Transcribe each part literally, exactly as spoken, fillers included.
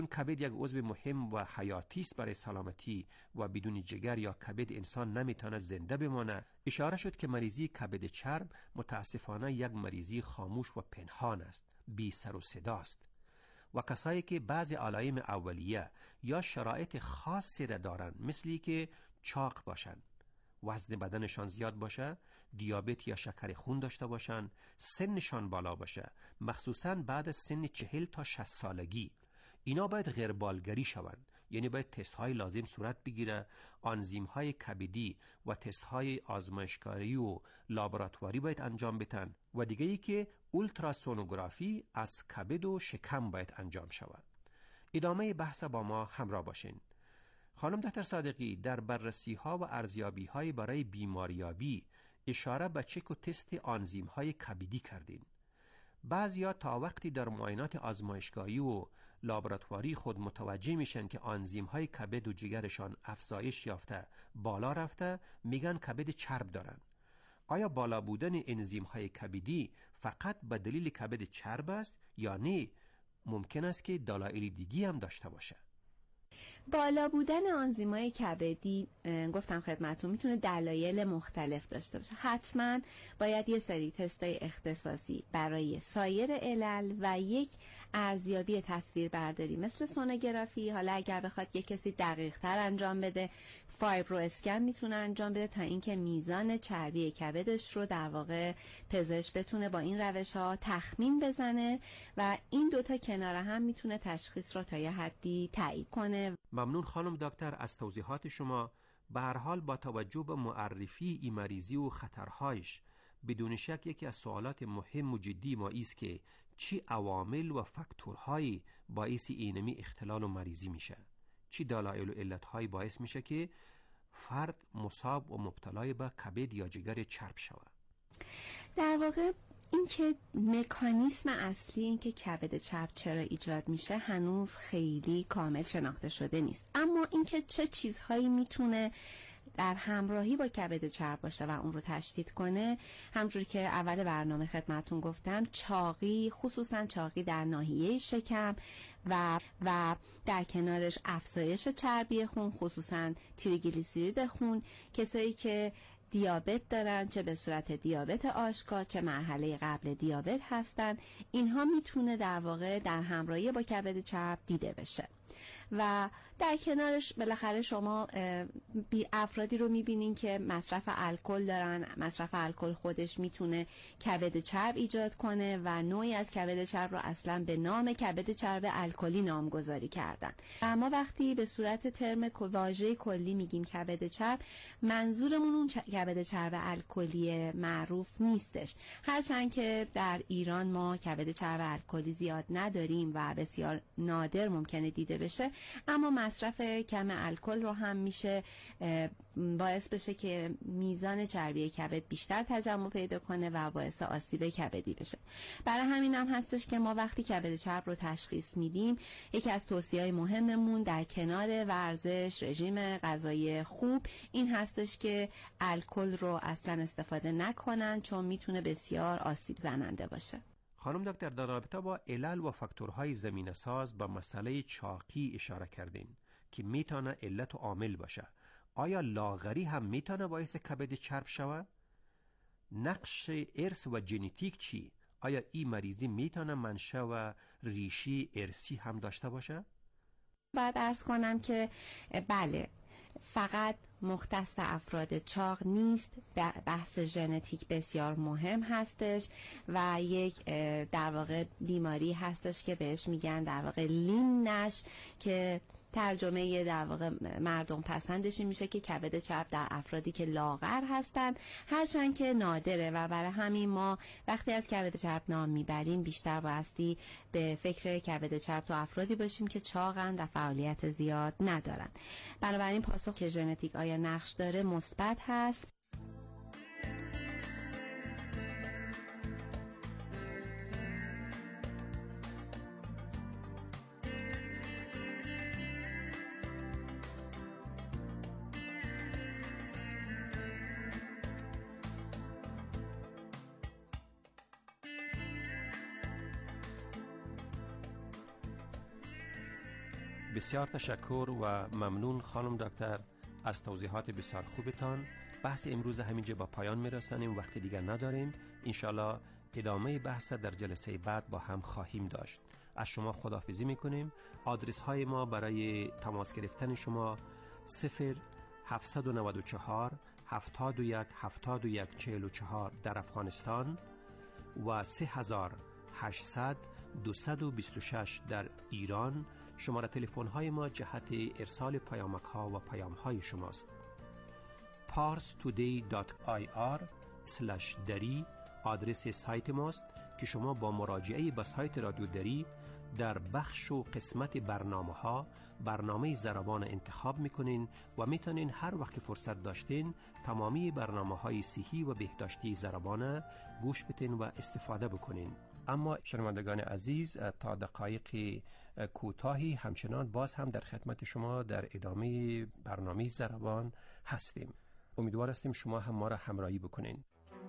کبد یک عضو مهم و حیاتی است برای سلامتی و بدون جگر یا کبد انسان نمیتونه زنده بمانه. اشاره شد که مریضی کبد چرب متاسفانه یک مریضی خاموش و پنهان است، بی سر و صدا است و کسایی که بعض علائم اولیه یا شرایط خاصی را دارن، مثلی که چاق باشن، وزن بدنشان زیاد باشه، دیابت یا شکر خون داشته باشن، سنشان بالا باشه، مخصوصاً بعد از سن چهل تا شصت سالگی، اینا باید غیربالگری شوند. یعنی باید تست های لازم صورت بگیره، آنزیم های کبدی و تست های آزمایشگاهی و لابراتواری باید انجام بدن و دیگه ای که اولتراسونوگرافی از کبد و شکم باید انجام شود. ادامه بحث با ما همراه باشین. خانم دکتر صادقی، در بررسی ها و ارزیابی های برای بیماریابی اشاره به چک و تست آنزیم های کبدی کردین. بعضیا تا وقتی در معاینات آزمایشگاهی و لابراتواری خود متوجه میشن که آنزیم های کبد و جگرشان افزایش یافته، بالا رفته، میگن کبد چرب دارن. آیا بالا بودن انزیم های کبدی فقط به دلیل کبد چرب است یا نه ممکن است که دلایل دیگی هم داشته باشه؟ بالا بودن آنزیم‌های کبدی گفتم خدمتتون میتونه دلایل مختلف داشته باشه. حتما باید یه سری تستای اختصاصی برای سایر علل و یک ارزیابی تصویربرداری مثل سونوگرافی، حالا اگر بخواد یک کسی دقیق تر انجام بده، فایبرو اسکن میتونه انجام بده تا اینکه میزان چربی کبدش رو در واقع پزشک بتونه با این روش ها تخمین بزنه و این دوتا کنار هم میتونه تشخیص رو تا یه حدی تایید کنه. ممنون خانم دکتر از توضیحات شما. به هر حال با توجه به معرفی این مریضی و خطرهایش، بدون شک یکی از سوالات مهم و جدی ما است که چی عوامل و فاکتورهایی باعث اینمی اختلال و مریضی میشه؟ چی دلایل و علتهایی باعث میشه که فرد مصاب و مبتلای به کبد یا جگر چرب شود؟ در واقع این که مکانیسم اصلی این که کبد چرب چرا ایجاد میشه هنوز خیلی کامل شناخته شده نیست، اما این که چه چیزهایی میتونه در همراهی با کبد چرب باشه و اون رو تشدید کنه، همجوری که اول برنامه خدمتون گفتم، چاقی، خصوصا چاقی در ناحیه شکم و و در کنارش افزایش چربی خون، خصوصا تریگلیسیرید خون، کسایی که دیابت دارن، چه به صورت دیابت آشکار چه مرحله قبل دیابت هستن، اینها میتونه در واقع در همراهی با کبد چرب دیده بشه. و در کنارش بالاخره شما بی افرادی رو میبینین که مصرف الکل دارن. مصرف الکل خودش میتونه کبد چرب ایجاد کنه و نوعی از کبد چرب رو اصلا به نام کبد چرب الکلی نامگذاری کردن. اما وقتی به صورت ترم واژه کلی میگیم کبد چرب، منظورمون اون کبد چرب الکلی معروف نیستش. هرچند که در ایران ما کبد چرب الکلی زیاد نداریم و بسیار نادر ممکنه دیده بشه، اما مصرف کم الکل رو هم میشه باعث بشه که میزان چربی کبد بیشتر تجمع پیدا کنه و باعث آسیب کبدی بشه. برای همین هم هستش که ما وقتی کبد چرب رو تشخیص میدیم، یکی از توصیه‌های مهممون در کنار ورزش، رژیم غذایی خوب، این هستش که الکل رو اصلا استفاده نکنن، چون میتونه بسیار آسیب زننده باشه. خانم دکتر، در رابطه با علل و فاکتورهای زمینه ساز به مسئله چاقی اشاره کردین که میتونه علت و عامل باشه. آیا لاغری هم میتونه باعث کبد چرب شود؟ نقش ارث و ژنتیک چی؟ آیا این مریضی میتونه منشأ و ریشی ارثی هم داشته باشه؟ بعد عرض کنم که بله، فقط مختص افراد چاق نیست، بحث ژنتیک بسیار مهم هستش و یک در واقع بیماری هستش که بهش میگن در واقع لین نش، که ترجمه در واقع مردم پسندش میشه که کبد چرب در افرادی که لاغر هستن، هرچند که نادره و برای همین ما وقتی از کبد چرب نام میبریم بیشتر بایستی به فکر کبد چرب تو افرادی باشیم که چاقن و فعالیت زیاد ندارن. بنابراین پاسخ که ژنتیک آیا نقش داره مثبت هست. بسیار تشکر و ممنون خانم دکتر از توضیحات بسیار خوبتان. بحث امروز همینجا با پایان میرسانیم، وقت دیگر نداریم. انشالله ادامه بحث در جلسه بعد با هم خواهیم داشت. از شما خداحافظی میکنیم. آدرس های ما برای تماس گرفتن شما صفر هفت نه چهار هفتاد و یک هفتاد و یک چهل و چهار در افغانستان و سه هزار و هشتصد دویست و بیست و شش در ایران. شماره تلفن های ما جهت ارسال پیامک ها و پیام های شماست. پارس تودی دات آی آر اسلش دری آدرس سایت ماست که شما با مراجعه به سایت رادیو دری در بخش و قسمت برنامه ها برنامه زربان انتخاب میکنین و میتونین هر وقت فرصت داشتین تمامی برنامه های صحی و بهداشتی زربان گوش بتین و استفاده بکنین. اما شنوندگان عزیز، تا دقایق کوتاهی همچنان باز هم در خدمت شما در ادامه برنامه زربان هستیم. امیدوار هستیم شما هم ما را همراهی بکنین.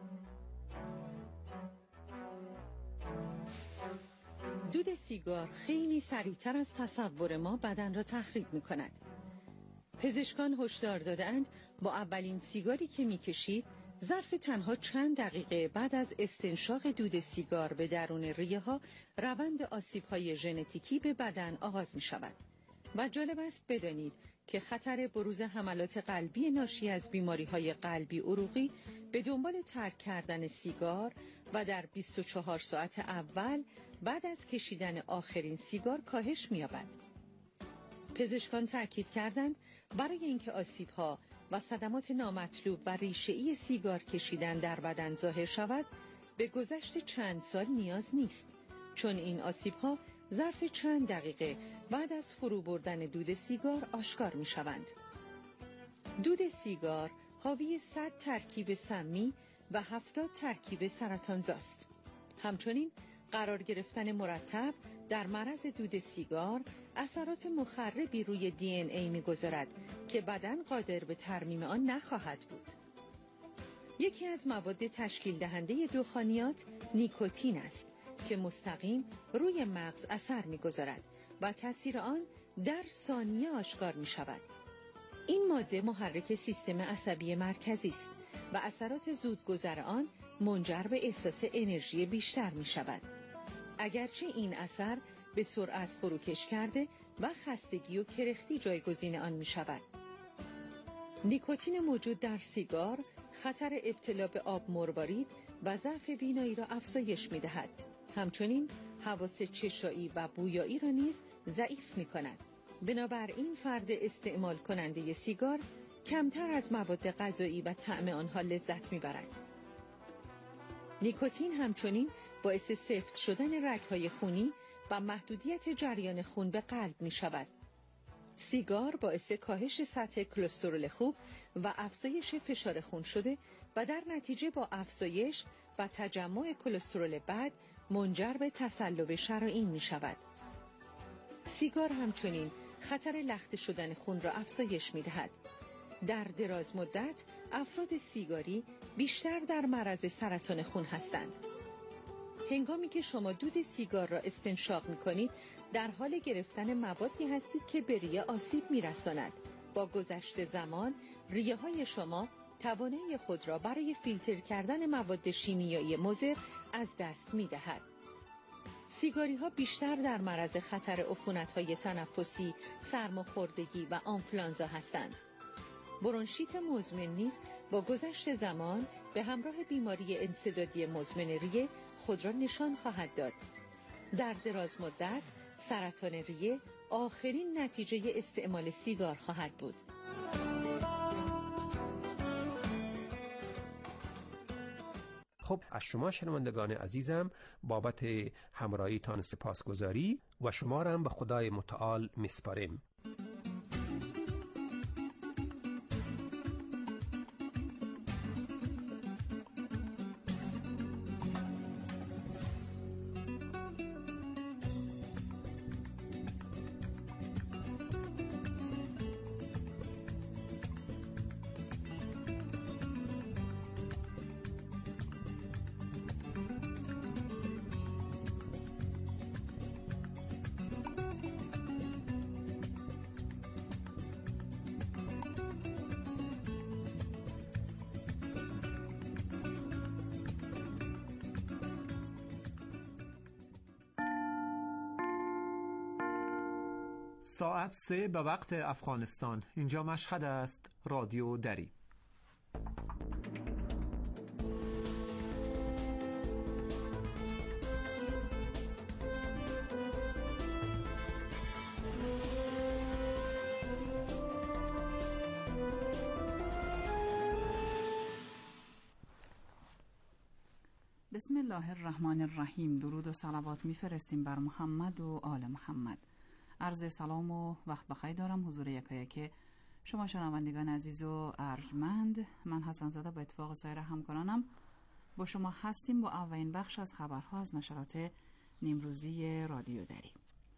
دود سیگار خیلی سریعتر از تصور ما بدن را تخریب می کند. پزشکان هشدار دادند با اولین سیگاری که می کشید ظرف تنها چند دقیقه بعد از استنشاق دود سیگار به درون ریه ها روند آسیب های ژنتیکی به بدن آغاز می شود. و جالب است بدانید که خطر بروز حملات قلبی ناشی از بیماری های قلبی عروقی به دنبال ترک کردن سیگار و در بیست و چهار ساعت اول بعد از کشیدن آخرین سیگار کاهش می‌یابد. پزشکان تاکید کردند برای اینکه آسیب‌ها و صدمات نامطلوب و ریشه‌ای سیگار کشیدن در بدن ظاهر شود، به گذشت چند سال نیاز نیست، چون این آسیب‌ها ظرف چند دقیقه بعد از فرو بردن دود سیگار آشکار می‌شوند. دود سیگار حاوی صد ترکیب سمی و هفتاد ترکیب سرطانزاست. همچنین قرار گرفتن مرتب در معرض دود سیگار اثرات مخربی روی دی ان ای می‌گذارد که بدن قادر به ترمیم آن نخواهد بود. یکی از مواد تشکیل دهنده دخانیات نیکوتین است که مستقیم روی مغز اثر می‌گذارد و تأثیر آن در ثانیه آشکار می‌شود. این ماده محرک سیستم عصبی مرکزی است و اثرات زودگذر آن منجر به احساس انرژی بیشتر می‌شود. اگرچه این اثر به سرعت فروکش کرده و خستگی و کرختی جایگزین آن می‌شود. نیکوتین موجود در سیگار خطر ابتلا به آب مروارید و ضعف بینایی را افزایش می‌دهد. همچنین حواس چشایی و بویایی را نیز ضعیف می‌کند. بنابراین فرد استعمال کننده سیگار کمتر از مواد غذایی و طعم آنها لذت می‌برد. نیکوتین همچنین باعث سفت شدن رگ‌های خونی و محدودیت جریان خون به قلب می‌شود. سیگار باعث کاهش سطح کلسترول خوب و افزایش فشار خون شده و در نتیجه با افزایش و تجمع کلسترول بد منجر به تصلب شرائین می‌شود. سیگار همچنین خطر لخته شدن خون را افزایش می‌دهد. در دراز مدت افراد سیگاری بیشتر در معرض سرطان خون هستند. هنگامی که شما دود سیگار را استنشاق می‌کنید، در حال گرفتن موادی هستید که به ریه آسیب می‌رساند. با گذشت زمان، ریه‌های شما توانایی خود را برای فیلتر کردن مواد شیمیایی مضر از دست می‌دهد. سیگاری‌ها بیشتر در معرض خطر عفونت‌های تنفسی، سرماخوردگی و آنفولانزا هستند. برونشیت مزمن نیز با گذشت زمان به همراه بیماری انسدادی مزمن ریه خود را نشان خواهد داد. در دراز مدت سرطان ریه آخرین نتیجه استعمال سیگار خواهد بود. خب، از شما شنوندگان عزیزم بابت همراهیتان سپاسگزاری و شما را هم به خدای متعال میسپاریم. ساعت سه به وقت افغانستان. اینجا مشهد است. رادیو دری. بسم الله الرحمن الرحیم. درود و صلوات میفرستیم بر محمد و آل محمد. عرض سلام و وقت بخیر دارم حضور یکایک شما شنوندگان عزیز و ارجمند. من حسن زاده با اتفاق سایر همکارانم با شما هستیم با اولین بخش از خبرها از نشرات نیمروزی رادیو دری.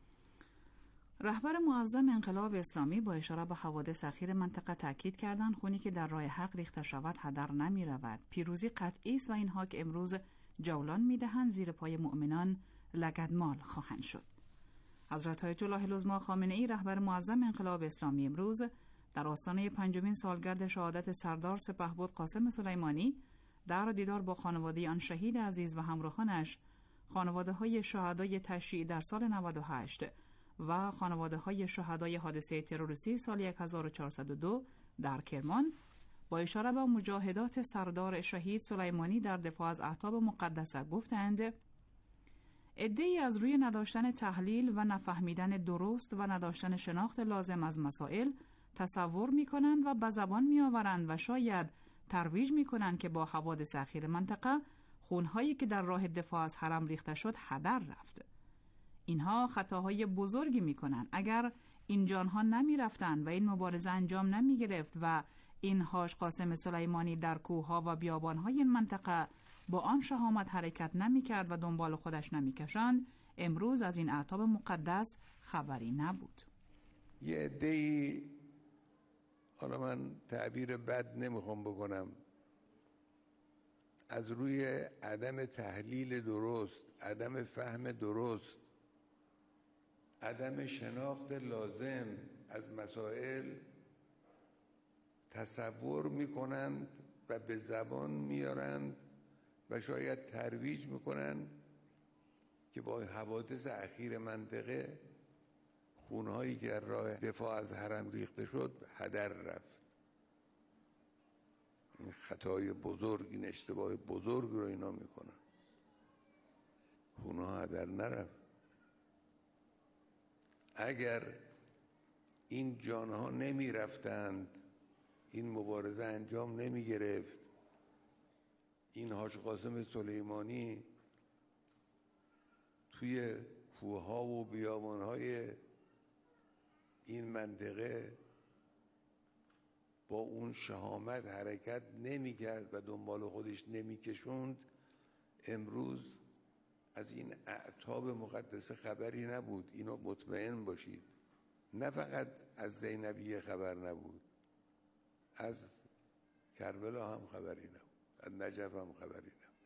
رهبر معظم انقلاب اسلامی با اشاره به حوادث اخیر منطقه تاکید کردند خونی که در راه حق ریخته شود هدر نمی رود. پیروزی قطعی است و اینها که امروز جولان می دهند زیر پای مؤمنان لگدمال خواهند شد. حضرت آیت الله العظمی خامنه ای رهبر معظم انقلاب اسلامی امروز در آستانه پنجمین سالگرد شهادت سردار سپهبد قاسم سلیمانی در دیدار با خانواده آن شهید عزیز و همراهانش، خانواده های شهدای تشییع در سال نود و هشت و خانواده های شهدای حادثه تروریستی سال هزار و چهارصد و دو در کرمان، با اشاره به مجاهدات سردار شهید سلیمانی در دفاع از احکام مقدسه گفتند عده‌ای از روی نداشتن تحلیل و نفهمیدن درست و نداشتن شناخت لازم از مسائل تصور می‌کنند و به زبان می‌آورند و شاید ترویج می‌کنند که با حوادث اخیر منطقه خونهایی که در راه دفاع از حرم ریخته شد هدر رفت. اینها خطاهای بزرگی می‌کنند. اگر این جانها نمی‌رفتند و این مبارزه انجام نمی‌گرفت و این حاج قاسم سلیمانی در کوه‌ها و بیابان‌های این منطقه با آن شهامت حرکت نمی‌کرد و دنبال خودش نمی‌کشاند، امروز از این اعتاب مقدس خبری نبود. یه عده‌ای، حالا من تعبیر بد نمیخوام بکنم، از روی عدم تحلیل درست، عدم فهم درست، عدم شناخت لازم از مسائل تصور میکنند و به زبان میارند و شاید ترویج میکنند که با حوادث اخیر منطقه خونهایی که در راه دفاع از حرم ریخته شد هدر رفت. این خطای بزرگ، این اشتباه بزرگ رو اینا میکنن. خونها هدر نرفت. اگر این جانها نمی رفتند، این مبارزه انجام نمی گرفت، این حاج قاسم سلیمانی توی کوهها و بیابانهای این منطقه با اون شهامت حرکت نمی کرد و دنبال خودش نمی کشوند، امروز از این اعتاب مقدسه خبری نبود. اینو مطمئن باشید. نه فقط از زینبیه خبر نبود، از کربلا هم خبری نبود، از نجف هم خبری نبود.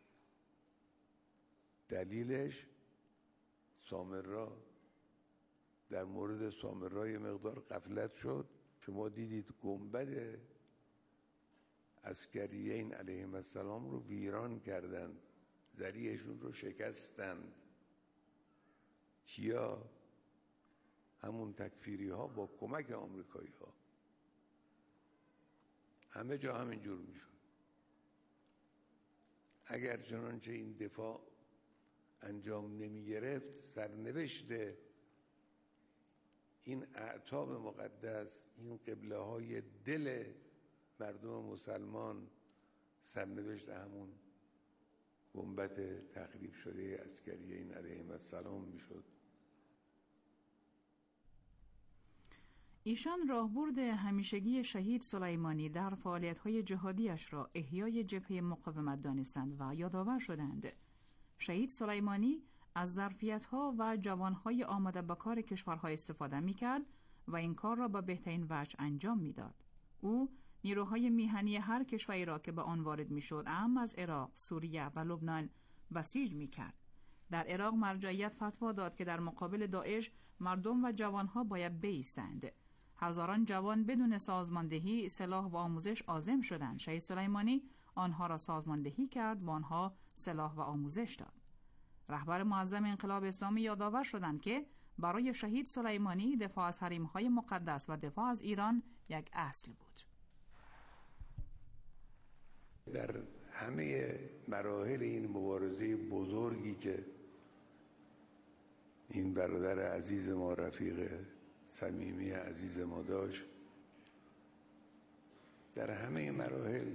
دلیلش سامرا، در مورد سامرا یه مقدار غفلت شد. شما دیدید گنبد عسکریین علیهم السلام رو ویران کردند، ذریعشون رو شکستند. کیا؟ همون تکفیری ها با کمک آمریکایی ها. همه جا همینجور میشد. اگر چنانچه این دفاع انجام نمی گرفت، سرنوشت این اعتاب مقدس، این قبله های دل مردم مسلمان، سرنوشت همون گنبد تخریب شده عسکریین علیهم السلام میشد. ایشان راهبرد همیشگی شهید سلیمانی در فعالیت‌های جهادیش را احیای جبهه مقاومت دانستند و یادآور شدند. شهید سلیمانی از ظرفیت‌ها و جوان‌های آماده به کار کشورها استفاده می‌کرد و این کار را به بهترین وجه انجام می‌داد. او نیروهای میهنی هر کشوری را که به آن وارد می‌شد، اعم از عراق، سوریه و لبنان بسیج می‌کرد. در عراق مرجعیت فتوا داد که در مقابل داعش مردم و جوان‌ها باید بایستند. هزاران جوان بدون سازماندهی، سلاح و آموزش عازم شدند. شهید سلیمانی آنها را سازماندهی کرد، با آنها سلاح و آموزش داد. رهبر معظم انقلاب اسلامی یادآور شدند که برای شهید سلیمانی دفاع از حریم‌های مقدس و دفاع از ایران یک اصل بود. در همه مراحل این مبارزه بزرگی که این برادر عزیز ما، رفیق صمیمی عزیز ما داشت، در همه مراحل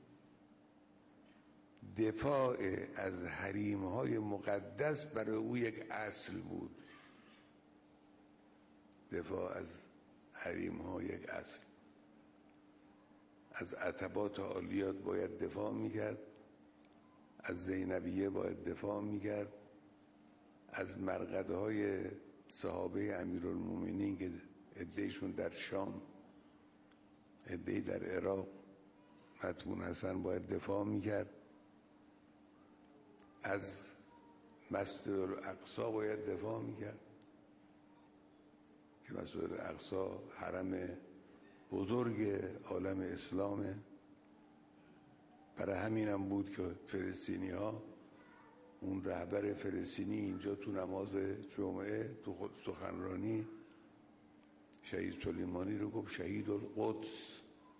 دفاع از حریم‌های مقدس برای او یک اصل بود. دفاع از حریم‌ها یک اصل. از عتبات عالیات باید دفاع میکرد، از زینبیه باید دفاع میکرد، از مرقدهای صحابه امیرالمومنین که عدهشون در شام، عده‌ای در عراق مطمون هستن باید دفاع میکرد، از مسجد الاقصی باید دفاع میکرد که مسجد الاقصی حرم بزرگ عالم اسلامه. برای همین هم بود که فلسطینی ها، اون رهبر فلسطینی اینجا تو نماز جمعه تو خود سخنرانی شهید سلیمانی رو گفت شهید القدس،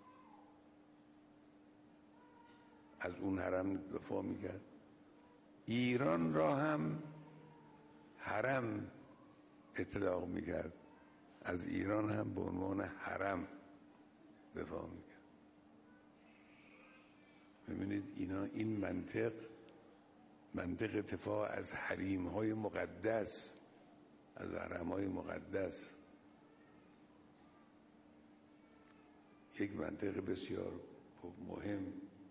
از اون حرم دفاع میکرد. ایران را هم حرم اطلاق میکرد، از ایران هم به عنوان حرم دفاع میکرد. ببینید اینا این منطق منطق دفاع از حریم‌های مقدس، از حرم‌های مقدس، یک منطق بسیار مهم.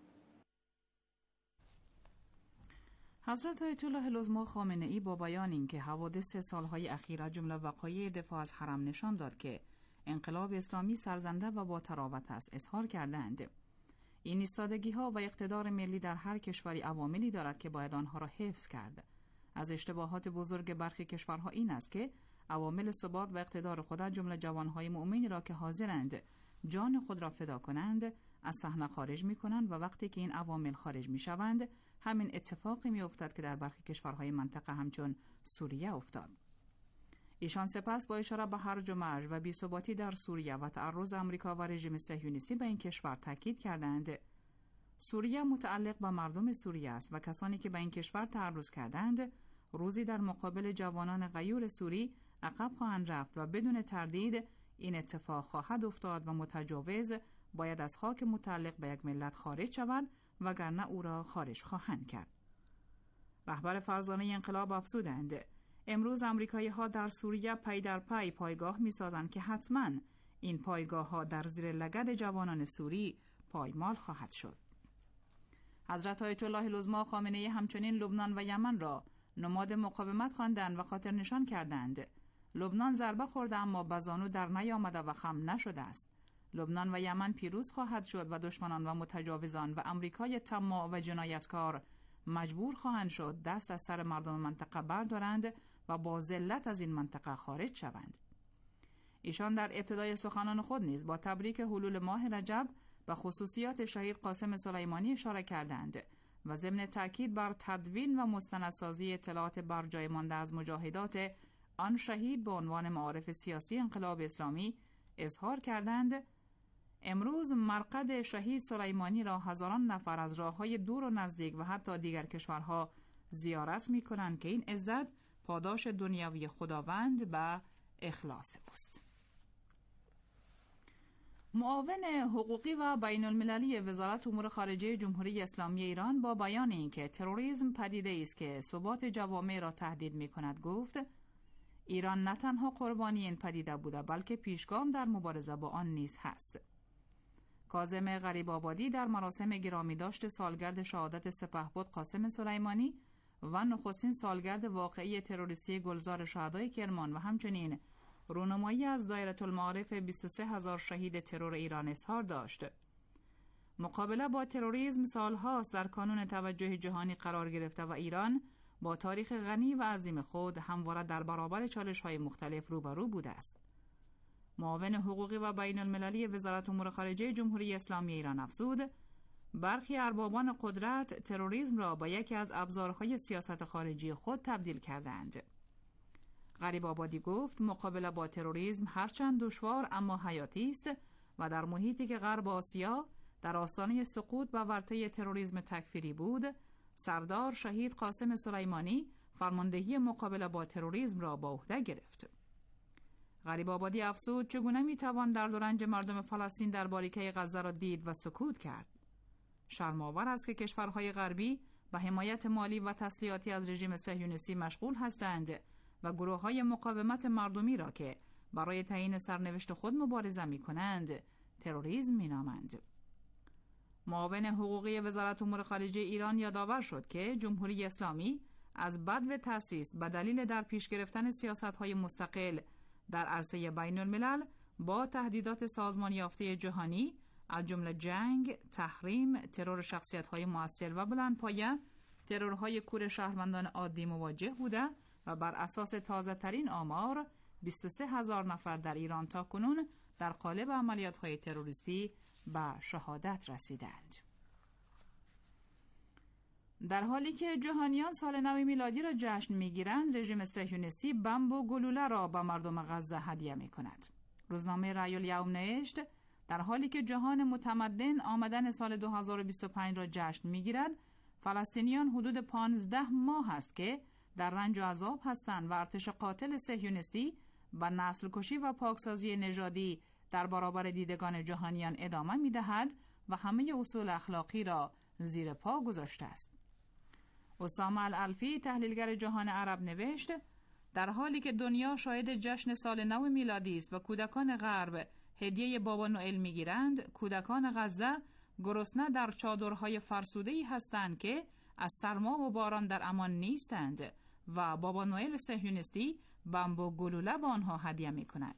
حضرت آیت الله العظمی خامنه‌ای با بیان اینکه حوادث سالهای اخیر از جمله وقایع دفاع از حرم نشان داد که انقلاب اسلامی سرزنده و با تراوت است، اظهار کردند این ایستادگی‌ها و اقتدار ملی در هر کشوری عواملی دارد که باید آنها را حفظ کرد. از اشتباهات بزرگ برخی کشورها این است که عوامل ثبات و اقتدار خود از جمله جوانهای مؤمنی را که حاضرند جان خود را فدا کنند از صحنه خارج می‌کنند و وقتی که این عوامل خارج می‌شوند همین اتفاقی می‌افتد که در برخی کشورهای منطقه همچون سوریه افتاد. ایشان سپس با اشاره به هرج و مرج و بی‌ثباتی در سوریه و تعرض آمریکا و رژیم صهیونیستی به این کشور تاکید کردند سوریه متعلق به مردم سوریه است و کسانی که به این کشور تعرض کردند روزی در مقابل جوانان غیور سوری عقب خواهند رفت و بدون تردید این اتفاق خواهد افتاد و متجاوز باید از خاک متعلق به یک ملت خارج شود وگرنه او را خارج خواهند کرد. رهبر فرزانه انقلاب افزودند امروز امریکایی ها در سوریه پی در پی پایگاه می سازند که حتما این پایگاه ها در زیر لگد جوانان سوری پایمال خواهد شد. حضرت آیت الله العظمی خامنه‌ای همچنین لبنان و یمن را نماد مقاومت خواندند و خاطر نشان کردند لبنان ضربه خورده اما بزانو در نیامده و خم نشده است. لبنان و یمن پیروز خواهد شد و دشمنان و متجاوزان و امریکای طماع و جنایتکار مجبور خواهند شد دست از سر مردم منطقه بردارند و با ذلت از این منطقه خارج شوند. ایشان در ابتدای سخنان خود نیز با تبریک حلول ماه رجب به خصوصیات شهید قاسم سلیمانی اشاره کردند و ضمن تأکید بر تدوین و مستندسازی اطلاعات بر جای مانده از مجاهدات آن شهید به عنوان معارف سیاسی انقلاب اسلامی اظهار کردند امروز مرقد شهید سلیمانی را هزاران نفر از راه‌های دور و نزدیک و حتی دیگر کشورها زیارت می‌کنند که این عزت پاداش دنیوی خداوند به اخلاص اوست. معاون حقوقی و بین المللی وزارت امور خارجه جمهوری اسلامی ایران با بیان اینکه تروریسم پدیده است که ثبات جوامع را تهدید می‌کند گفت ایران نه تنها قربانی این پدیده بوده بلکه پیشگام در مبارزه با آن نیز هست. کاظم غریب‌آبادی در مراسم گرامیداشت سالگرد شهادت سپهبد قاسم سلیمانی و نخستین سالگرد واقعی تروریستی گلزار شهدای کرمان و همچنین رونمایی از دایره المعارف بیست و سه هزار شهید ترور ایران اظهار داشت. مقابله با تروریسم سالهاست در کانون توجه جهانی قرار گرفته و ایران با تاریخ غنی و عظیم خود همواره در برابر چالش‌های مختلف روبرو بوده است. معاون حقوقی و بین المللی وزارت امور خارجه جمهوری اسلامی ایران افزود برخی اربابان قدرت تروریسم را با یکی از ابزارهای سیاست خارجی خود تبدیل کردند. غریب‌آبادی گفت مقابله با تروریسم هرچند دشوار اما حیاتی است و در محیطی که غرب آسیا در آستانه سقوط و ورطه تروریسم تکفیری بود، سردار شهید قاسم سلیمانی فرماندهی مقابله با تروریسم را به عهده گرفت. غریب‌آبادی افزود چگونه میتوان درد و رنج مردم فلسطین در باریکه غزه را دید و سکوت کرد. شرم‌آور است که کشورهای غربی به حمایت مالی و تسلیحاتی از رژیم صهیونیستی مشغول هستند و گروه‌های مقاومت مردمی را که برای تعیین سرنوشت خود مبارزه می‌کنند تروریسم می‌نامند. معاون حقوقی وزارت امور خارجه ایران یادآور شد که جمهوری اسلامی از بدو تأسیس به دلیل در پیش گرفتن سیاست‌های مستقل در عرصه بین الملل با تهدیدات سازمان یافته جهانی از جمله جنگ، تحریم، ترور شخصیت‌های مؤثر و بلندپایه، ترورهای کور شهروندان عادی مواجه بوده و بر اساس تازه‌ترین آمار بیست و سه هزار نفر در ایران تاکنون در قالب عملیات‌های تروریستی به شهادت رسیدند. در حالی که جهانیان سال نو میلادی را جشن می‌گیرند، رژیم صهیونیستی بمب و گلوله را به مردم غزه هدیه می‌کند. روزنامه رأی الیوم نوشت در حالی که جهان متمدن آمدن سال دو هزار و بیست و پنج را جشن می‌گیرد، فلسطینیان حدود پانزده ماه است که در رنج و عذاب هستند و ارتش قاتل صهیونیستی و نسل کشی و پاکسازی نژادی در برابر دیدگان جهانیان ادامه می‌دهد و همه اصول اخلاقی را زیر پا گذاشته است. اسامه الالفی تحلیلگر جهان عرب نوشت در حالی که دنیا شاهد جشن سال نو میلادی است و کودکان غرب هدیه بابا نوئل میگیرند، کودکان غزه گرسنه در چادرهای فرسوده‌ای هستند که از سرما و باران در امان نیستند و بابا نوئل صهیونیستی بمب و گلوله به آنها هدیه میکند.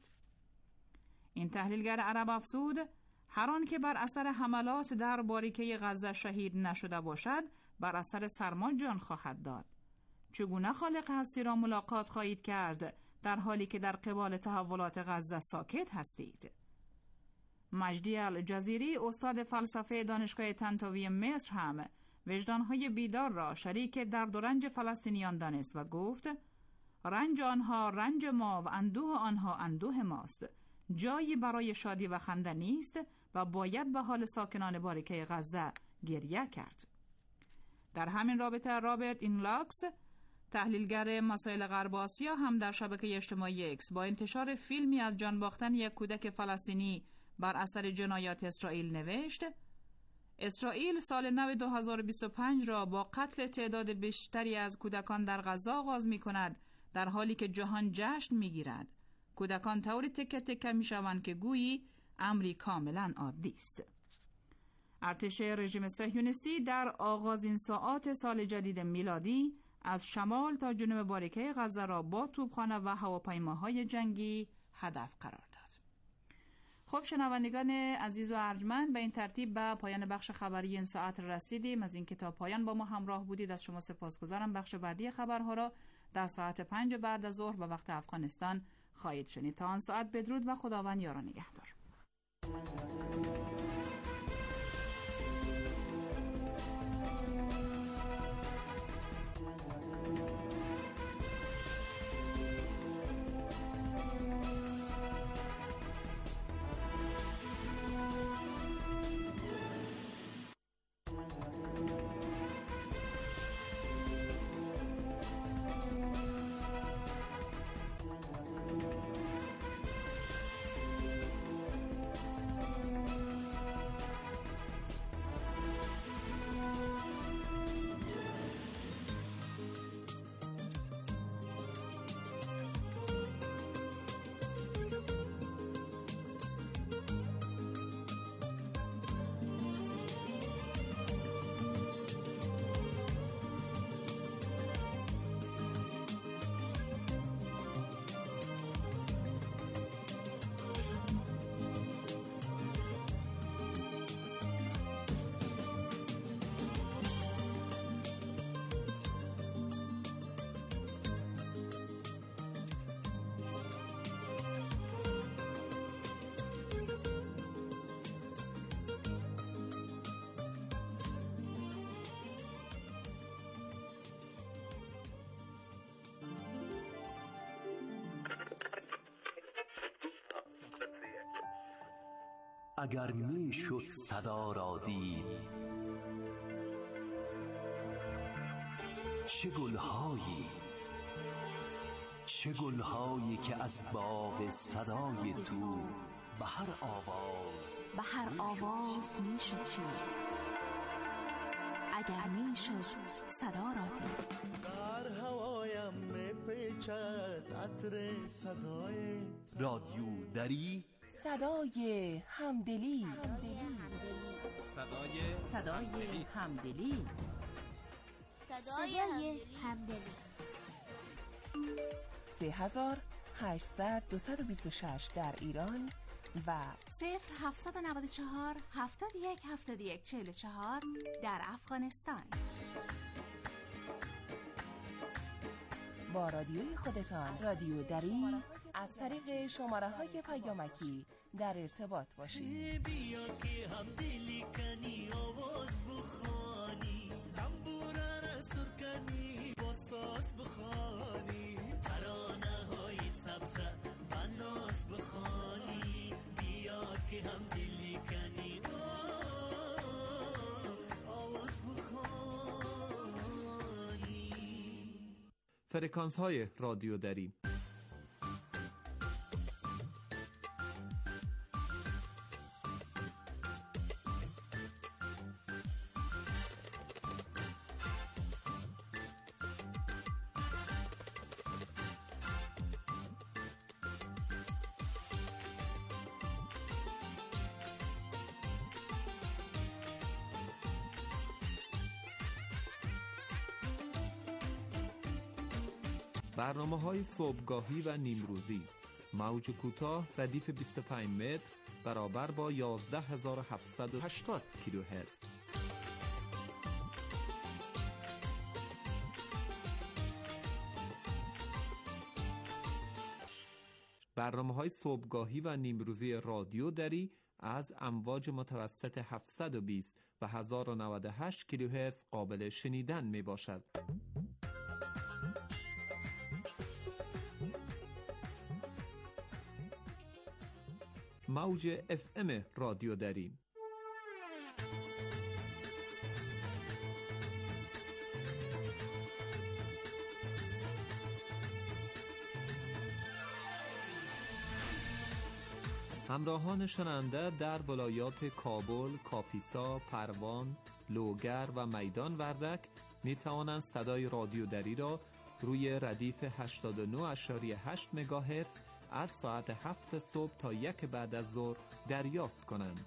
این تحلیلگر عرب افزود هر آن که بر اثر حملات در باریکه غزه شهید نشده باشد بر اثر سرما جان خواهد داد. چگونه خالق هستی را ملاقات خواهید کرد در حالی که در قبال تحولات غزه ساکت هستید؟ مجدی الجزیری استاد فلسفه دانشگاه طنطاوی مصر هم وجدانهای بیدار را شریک درد و رنج فلسطینیان دانست و گفت رنج آنها رنج ما و اندوه آنها اندوه ماست. جایی برای شادی و خنده نیست و باید به حال ساکنان باریکه غزه گریه کرد. در همین رابطه رابرت اینگلاکس تحلیلگر مسائل غرب آسیا هم در شبکه اجتماعی اکس با انتشار فیلمی از جان باختن یک کودک فلسطینی بر اثر جنایات اسرائیل نوشت اسرائیل سال نو دو هزار و بیست و پنج را با قتل تعداد بیشتری از کودکان در غزه آغاز می کند در حالی که جهان جشن می گیرد. کودکان طوری تکه تکه می شوند که گویی امری کاملا عادی است. ارتش رژیم صهیونیستی در آغازین ساعات سال جدید میلادی از شمال تا جنوب باریکه غزه را با توپخانه و هواپیماهای جنگی هدف قرار داد. خب شنوندگان عزیز و ارجمند، به این ترتیب به پایان بخش خبری این ساعت رسیدیم. از این کتاب پایان با ما همراه بودید از شما سپاسگزارم. بخش بعدی خبرها را در ساعت پنج بعد از ظهر به وقت افغانستان خواهید شنید. تا آن ساعت بدرود و خداوند یار و نگهدار. اگر می شد صدا را دید، چه گلهایی چه گلهایی که از باغ صدای تو به هر آواز به هر آواز می شد چید، اگر می شد صدا را دید. در هوایم می پیچد عطر صدای رادیو دری، صدای همدلی، صدای صدای همدلی، صدای همدلی. سه هزار هشتصد دویست و بیست و شش در ایران و صفر هفتصد و نود و چهار هفتاد و یک هفتاد و یک چهل و چهار در افغانستان. با رادیوی خودتان رادیو دری از طریق شماره های پیامکی در ارتباط باشید. بیا که هم دلی کنی آواز بخوانی، دنبوره را سر کنی با ساز بخوانی، ترانه های سبز و ناز بخوانی. بیا که هم دلی کنی آواز بخوانی. فرکانس های رادیو دری. برنامه‌های صبحگاهی و نیمروزی، موج کوتاه ردیف بیست و پنج متر برابر با یازده هزار و هفتصد و هشتاد کیلوهرتز. برنامه‌های صبحگاهی و نیمروزی رادیو دری از امواج متوسط هفتصد و بیست و هزار و نود و هشت کیلوهرتز قابل شنیدن می باشد. موج اف ام رادیو دری. همراهان شنونده در ولایات کابل، کاپیسا، پروان، لوگر و میدان وردک می توانند صدای رادیو دری را روی ردیف هشتاد و نه و هشت مگاهرتز از ساعت هفت صبح تا یک بعد از ظهر دریافت کنند.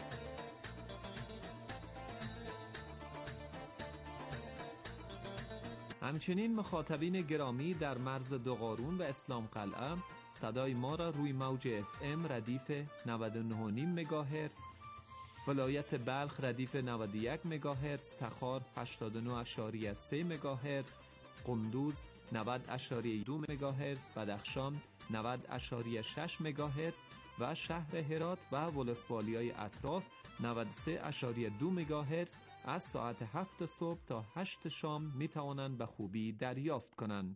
همچنین مخاطبین گرامی در مرز دوقارون و اسلام قلعه صدای ما را روی موج اف ام ردیف نود و نه و نیم مگاهرتز، ولایت بلخ ردیف نود و یک مگاهرتز، تخار هشتاد و نه و سه مگاهرتز، قندوز نود و دو مگاهرتز، بدخشان نود و شش مگاهرتز و شهر هرات و ولسوالیای اطراف نود و سه و دو مگاهرتز از ساعت هفت صبح تا هشت شام می توانند به خوبی دریافت کنند.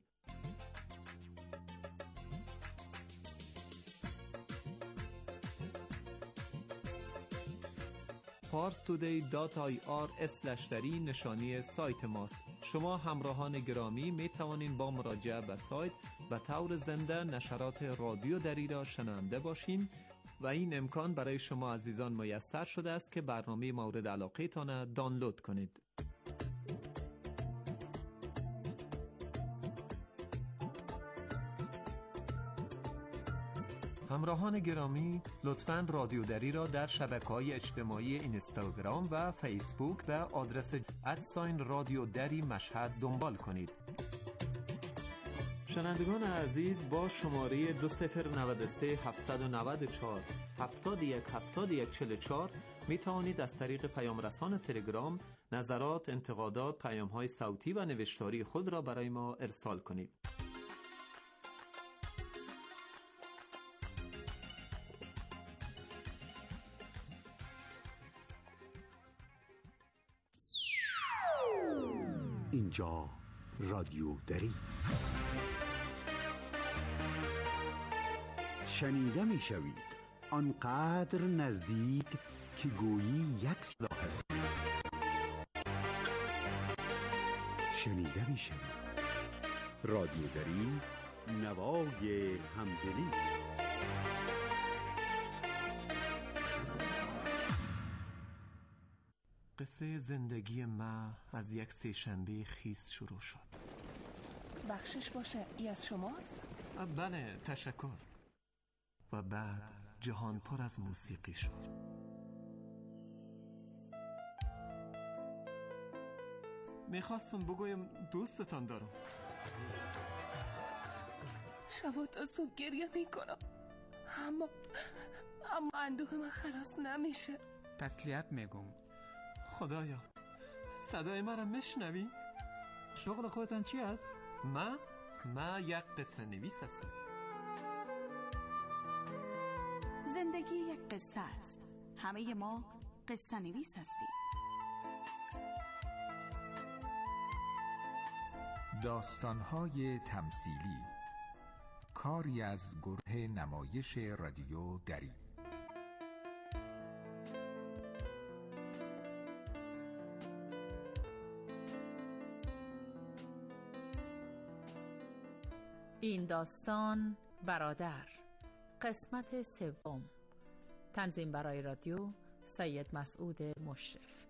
پارس تودی دات آی آر اسلش دری نشانی سایت ماست. شما همراهان گرامی می توانید با مراجعه به سایت و طور زنده نشرات رادیو دری را شنونده باشین و این امکان برای شما عزیزان میسر شده است که برنامه مورد علاقه تان دانلود کنید. همراهان گرامی، لطفاً رادیو دری را در شبکه‌های اجتماعی اینستاگرام و فیسبوک به آدرس ادساین رادیو دری مشهد دنبال کنید. شنوندگان عزیز، با شماره دو صفر نود و سه هفتصد و نود و چهار هفتاد و یک هفتاد و یک چهل و چهار می توانید از طریق پیام رسان تلگرام نظرات، انتقادات، پیام‌های صوتی و نوشتاری خود را برای ما ارسال کنید. اینجا رادیو دری است. شنیده می شوید آنقدر نزدیک که گویی یک صدا هستی. شنیده میشه. رادیو دری، نوای همدلی. قصه زندگی ما از یک سه‌شنبه خیس شروع شد. بخشش باشه، ای از شماست؟ بله، تشکر. و بعد جهان پر از موسیقی شد. میخواستم بگویم دوستتان دارم. شب تا صبح گریه میکنم، اما اما اندوه من خلاص نمیشه. تسلیت میگم. خدایا، صدای مرا میشنوی؟ شغل خودتان چی است؟ ما ما یک قصه نویس هستم. زندگی یک قصه است. همه ما قصه نویس هستیم. داستان‌های تمثیلی، کاری از گروه نمایش رادیو دری. این داستان برادر، قسمت سوم. تنظیم برای رادیو سید مسعود مشرف.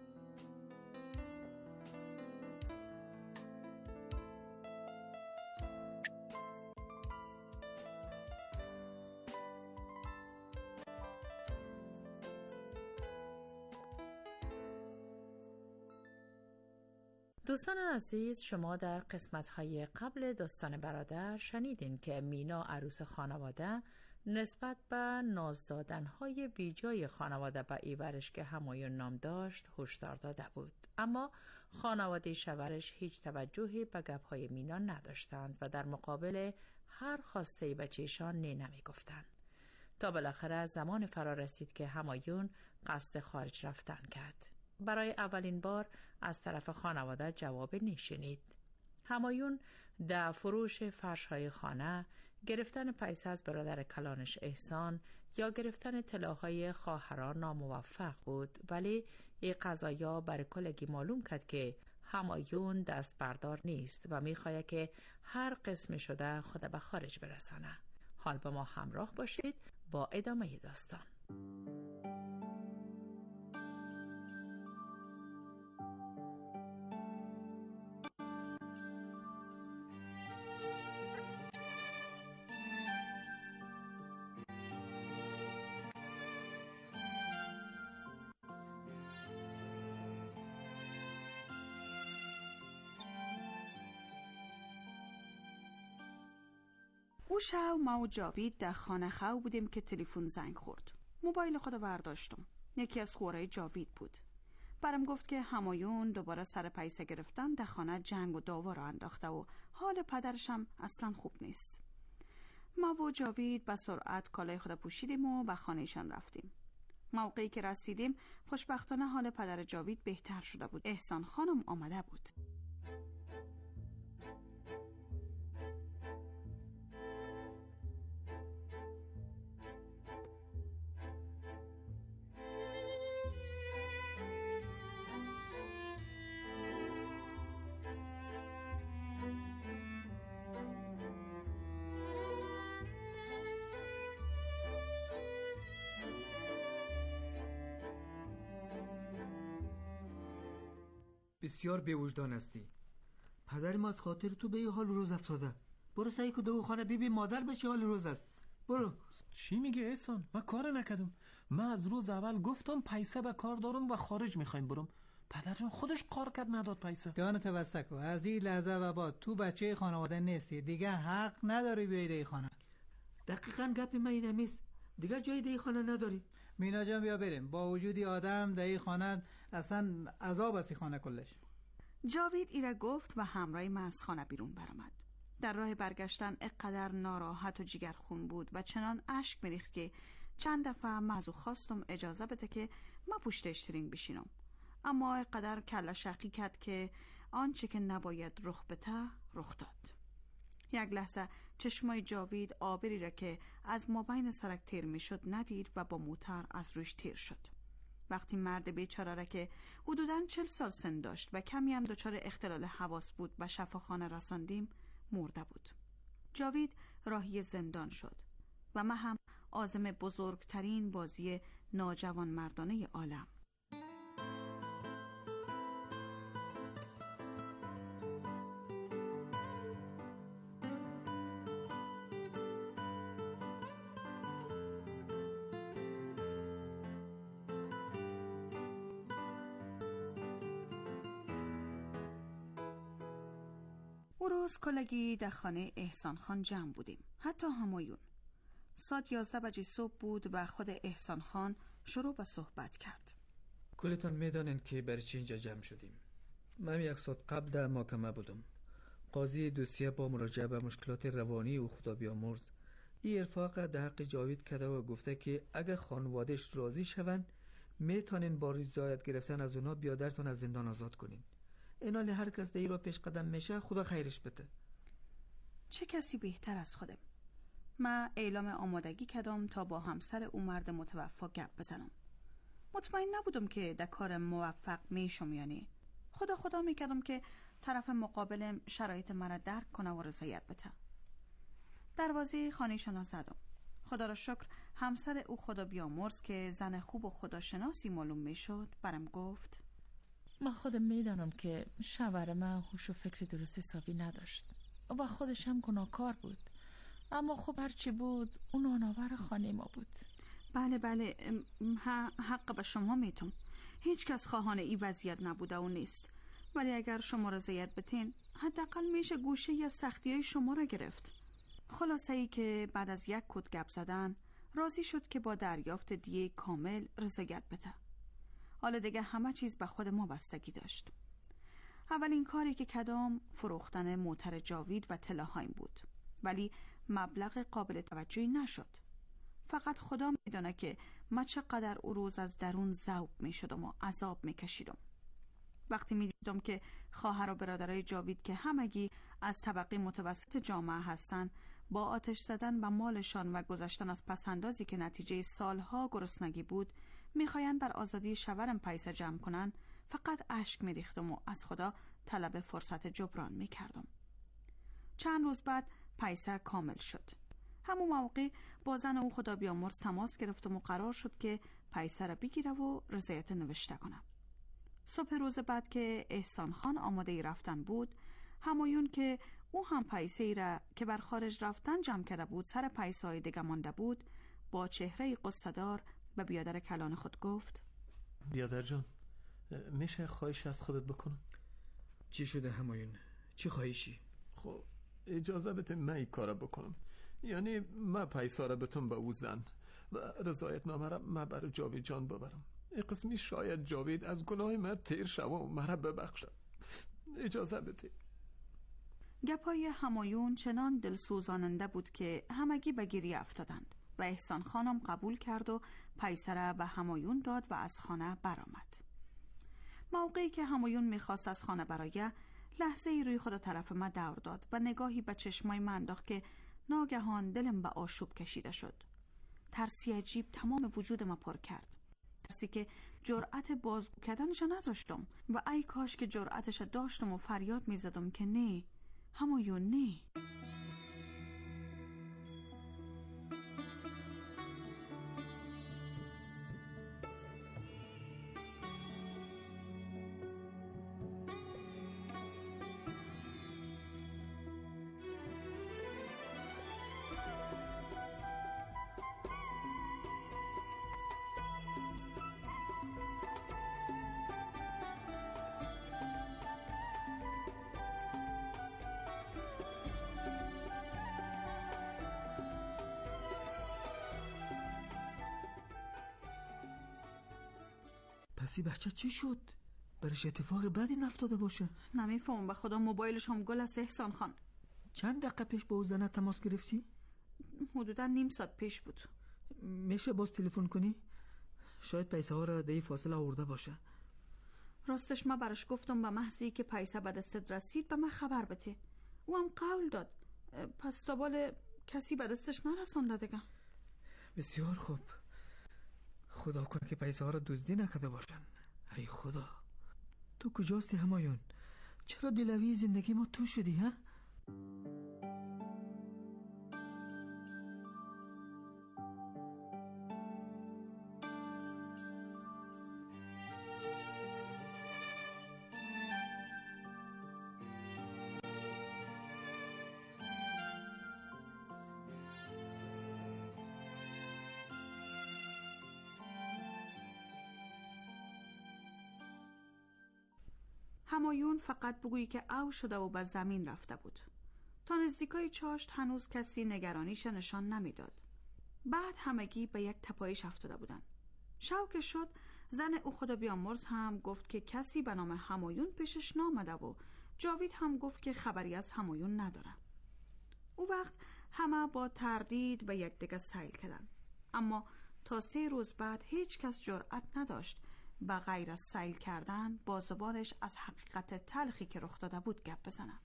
دوستان عزیز، شما در قسمت‌های قبل داستان برادر شنیدین که مینا عروس خانواده نسبت به ناز دادن‌های بیجای خانواده به ایورش که همایون نام داشت هشدار داده بود، اما خانواده شوهرش هیچ توجهی به گپ‌های مینا نداشتند و در مقابل هر خواسته بچه‌شان نه نمی‌گفتند، تا بالاخره زمان فرا رسید که همایون قصد خارج رفتن کرد. برای اولین بار از طرف خانواده جواب نشنید. همایون در فروش فرش‌های خانه، گرفتن پیسه از برادر کلانش احسان یا گرفتن طلاهای خواهران ناموفق بود، ولی این قضایا برای کلگی معلوم کرد که همایون دست بردار نیست و میخواهد که هر قسم شده خود به خارج برسانه. حال با ما همراه باشید با ادامه داستان. او شب ما و جاوید در خانه خو بودیم که تلفن زنگ خورد. موبایل خود برداشتم. یکی از خوارای جاوید بود. برام گفت که همایون دوباره سر پیسه گرفتن در خانه جنگ و دعوا را انداخته و حال پدرش هم اصلا خوب نیست. ما و جاوید با سرعت کالای خود پوشیدیم و به خانهشان رفتیم. موقعی که رسیدیم خوشبختانه حال پدر جاوید بهتر شده بود. احسان خانم آمده بود. بسیار بی‌وجدان هستی. پدر ما از خاطر تو به این حال روز افتاده. برو سعی کن دواخانه ببین مادر به چه حال روز است. برو. چی میگه احسان؟ من کار نکردم. من از روز اول گفتم پیسه به کار دارم و خارج میخوایم برم. پدرم خودش کار کرد نداد پیسه. دهانت بسته کن. از این لحظه و بعد تو بچه خانواده نیستی. دیگه حق نداری بیای دی خانه. دقیقاً گپ من اینه میست. دیگه جای دی خانه نداری. مینا جان بیا بریم. با وجودی آدم دی خانه اصلا عذاب است خانه کلش. جاوید ایره گفت و همراه من از خانه بیرون برآمد. در راه برگشتن اقدر ناراحت و جگرخون بود و چنان اشک میریخت که چند دفعه مازو خواستم اجازه بده که ما پشت اشترینگ بشینم، اما اقدر کله شقی کرد که آنچه که نباید رخ بده رخ داد. یک لحظه چشمای جاوید آبری را که از مابین سرک تیر می شد ندید و با موتر از روش تیر شد. وقتی مرد بیچاره را که حدوداً چل سال سن داشت و کمی هم دچار اختلال حواس بود و شفاخانه رساندیم، مرده بود. جاوید راهی زندان شد و من هم عازم بزرگترین بازی ناجوان مردانه عالم. او روز کلگی در خانه احسان خان جمع بودیم، حتی همایون. ساعت یازده بجه صبح بود و خود احسان خان شروع به صحبت کرد. کلتان میدانین که برای چی اینجا جمع شدیم. من یک ساعت قبل در محکمه بودم. قاضی دوسیه با مراجعه به مشکلات روانی او خدا بیامرز این ارفاق در حق جاوید کرده و گفته که اگر خانوادش راضی شوند میتونین با رضایت گرفتن از اونا بیادرتون از زندان آزاد کنین. اینالی هر کس در این را پیش قدم میشه خدا خیرش بده. چه کسی بهتر از خودم؟ من اعلام آمادگی کردم تا با همسر او مرد متوفا گپ بزنم. مطمئن نبودم که در کار موفق میشم یا نه. خدا خدا میکردم که طرف مقابلم شرایط مرا درک کنه و رضایت بده. دروازه خانه‌شان را زدم. خدا را شکر همسر او خدا بیامرز که زن خوب و خداشناسی معلوم میشد برام گفت من خودم میدانم که شوهر من هوش و فکر درست حسابی نداشت و خودش هم گناهکار بود، اما خب هرچی بود اون آناور خانه ما بود. بله بله حق به شما میتون. هیچ کس خواهان این وضعیت نبوده و نیست، ولی اگر شما رضایت بتین حداقل میشه گوشه یا سختی های شما را گرفت. خلاصه ای که بعد از یک کد گپ زدن راضی شد که با دریافت دیه کامل رضایت بده. حالا دیگه همه چیز به خود ما بستگی داشت. اولین کاری که کردم فروختن موتر جاوید و طلاهایم بود، ولی مبلغ قابل توجهی نشد. فقط خدا میدونه که من چقدر او روز از درون ذوب میشدم و عذاب میکشیدم. وقتی میدیدم که خواهر و برادرای جاوید که همگی از طبقه متوسط جامعه هستن با آتش زدن به مالشان و گذشتن از پسندازی که نتیجه سالها گرسنگی بود میخواین بر آزادی شوهرم پیسه جمع کنن، فقط اشک میریختم و از خدا طلب فرصت جبران میکردم. چند روز بعد پیسه کامل شد. همون موقع با زن او خدا بیامرز تماس گرفتم و قرار شد که پیسه را بگیره و رضایت نوشته کنم. صبح روز بعد که احسان خان آماده رفتن بود، همایون که او هم پیسه ای را که بر خارج رفتن جمع کرده بود سر پیسه های دیگه مانده بود، با چهره قصه‌دار به بیادر کلان خود گفت بیادر جان، میشه خواهش از خودت بکنم؟ چی شده همایون؟ چی خواهشی؟ خب اجازه بده من این کارا بکنم. یعنی من پیسه را بتون به او زن و رضایت نامه را من برای جاوید جان ببرم. این قسمی شاید جاوید از گناه من تیر شوه و مرا ببخشه. اجازه بده. گپای همایون چنان دلسوزاننده بود که همگی به گریه افتادند و احسان خانم قبول کرد و پیسه را به همایون داد و از خانه برآمد. موقعی که همایون میخواست از خانه برایه، لحظه ای روی خود طرف من دور داد و نگاهی به چشمای من انداخت که ناگهان دلم به آشوب کشیده شد. ترسی عجیب تمام وجود ما پر کرد. ترسی که جرأت بازگو کردنش نداشتم و ای کاش که جرأتش داشتم و فریاد میزدم که نه همایون نه. پسی بچه چی شد؟ برش اتفاق بدی نفتاده باشه؟ نمیفهم به خدا. موبایلش هم گل است احسان خان. چند دقیقه پیش با او زنه تماس گرفتی؟ حدودا نیم ساعت پیش بود. میشه باز تلفن کنی؟ شاید پیسه ها را در این فاصله آورده باشه. راستش من برش گفتم به محضی که پیسه به دستت رسید به من خبر بده. او هم قول داد. پس تا بال کسی به دستش نرسانده دیگه. بسیار خوب. خدا کن که پیسه ها را دزدی نکرده باشن. ای خدا، تو کجاستی همایون؟ چرا دلوی زندگی ما تو شدی ها؟ همایون فقط بگویی که او شده و به زمین رفته بود. تا نزدیکای چاشت هنوز کسی نگرانیش نشان نمیداد. بعد همگی به یک تپایش افتاده بودن. شوک شد زن او خدا بیامرز هم گفت که کسی به نام همایون پیشش نامده و جاوید هم گفت که خبری از همایون نداره. او وقت همه با تردید به یک دیگه سیل کردن. اما تا سه روز بعد هیچ کس جرأت نداشت با غیر از سیل کردن با زبانش از حقیقت تلخی که رخ داده بود گپ بزنه.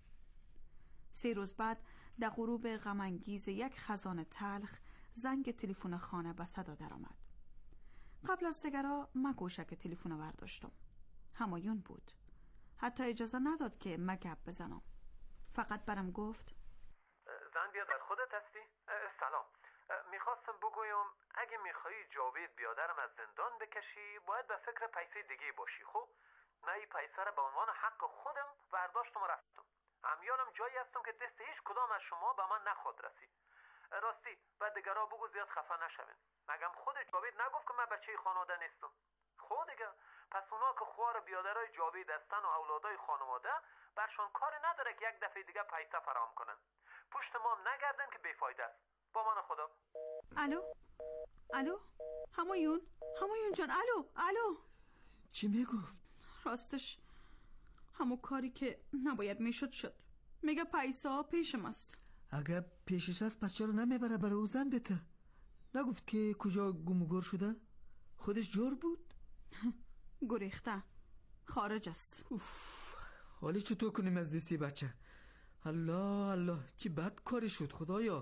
سه روز بعد در غروب غم‌انگیز یک خزان تلخ زنگ تلفن خانه به صدا درآمد. قبل از دیگرا من گوشک تلفن برداشتم. همایون بود. حتی اجازه نداد که من گپ بزنم. فقط برام گفت زن بیا در خودت هستی؟ سلام. میخواستم بگویم اگه میخوایی جاوید بیادرم از زندان بکشی باید به فکر پیسه دیگه باشی. خب من این پیسه را به عنوان حق خودم برداشتم و رفتم. امیالم جایی هستم که دست هیچ کدام از شما به من نخواد رسید. راستی بعد دیگرا بگو زیاد خفه نشوین. مگم خود جاوید نگفت که من بچه خانواده نیستم؟ خود دیگه پس اونا که خوار بیادرای جاوید هستن و اولادای خانواده برشان کار نداره که یک دفعه دیگه پیسه فراهم کنن. پشت ما هم نگردن که بیفایده است. با من خدا. الو الو همایون همایون جان الو الو. چی میگفت؟ راستش همون کاری که نباید میشد شد. میگه پیسه ها پیشم است. اگه پیشش است پس چرا نمیبره برای او زن بته؟ نگفت که کجا گم و گور شده؟ خودش جور بود؟ گریخته خارج است. اوف، حالی چطور کنیم از دستی بچه؟ الله الله چی بد کاری شد خدایا.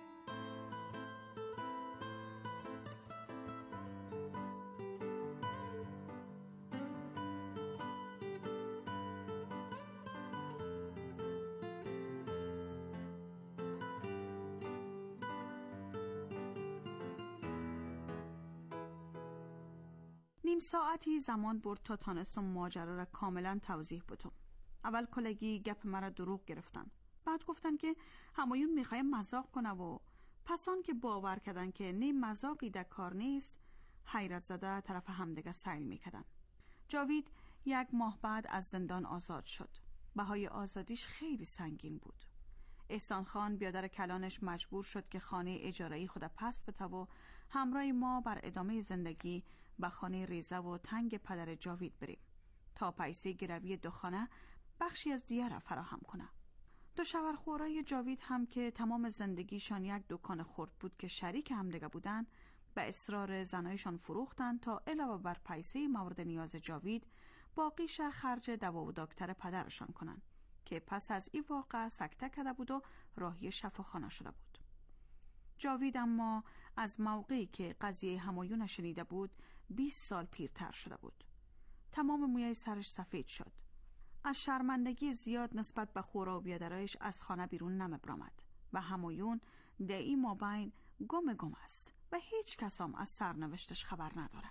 نیم ساعتی زمان برد تا تانستم ماجرا را کاملا توضیح بدم. اول کلگی گپ مرا دروغ گرفتن. بعد گفتن که همایون میخواه مذاق کنه و پسان که باور کردن که نیم مذاقی در کار نیست حیرت زده طرف همدیگه سیل میکردن. جاوید یک ماه بعد از زندان آزاد شد. بهای آزادیش خیلی سنگین بود. احسان خان بیادر کلانش مجبور شد که خانه اجاره‌ای خود پس بده و همراه ما بر ادامه زندگی به خانه ریزه و تنگ پدر جاوید بریم تا پیسه گروی دو خانه بخشی از دیه را فراهم کنه. دو شوهرخوارای جاوید هم که تمام زندگیشان یک دکان خرد بود که شریک همدیگه بودن به اصرار زنایشان فروختن تا علاوه بر پیسه مورد نیاز جاوید باقیش خرج دوا و دکتر پدرشان کنن که پس از این واقعه سکته کرده بود و راهی شفاخانه شده بود. جاوید اما از موقعی که قضیه همایون شنیده بود بیست سال پیرتر شده بود. تمام موی سرش سفید شد. از شرمندگی زیاد نسبت به خورا و بیادرایش از خانه بیرون نمی‌آمد و همایون در این مابین گم گم است و هیچ کس هم از سرنوشتش خبر نداره.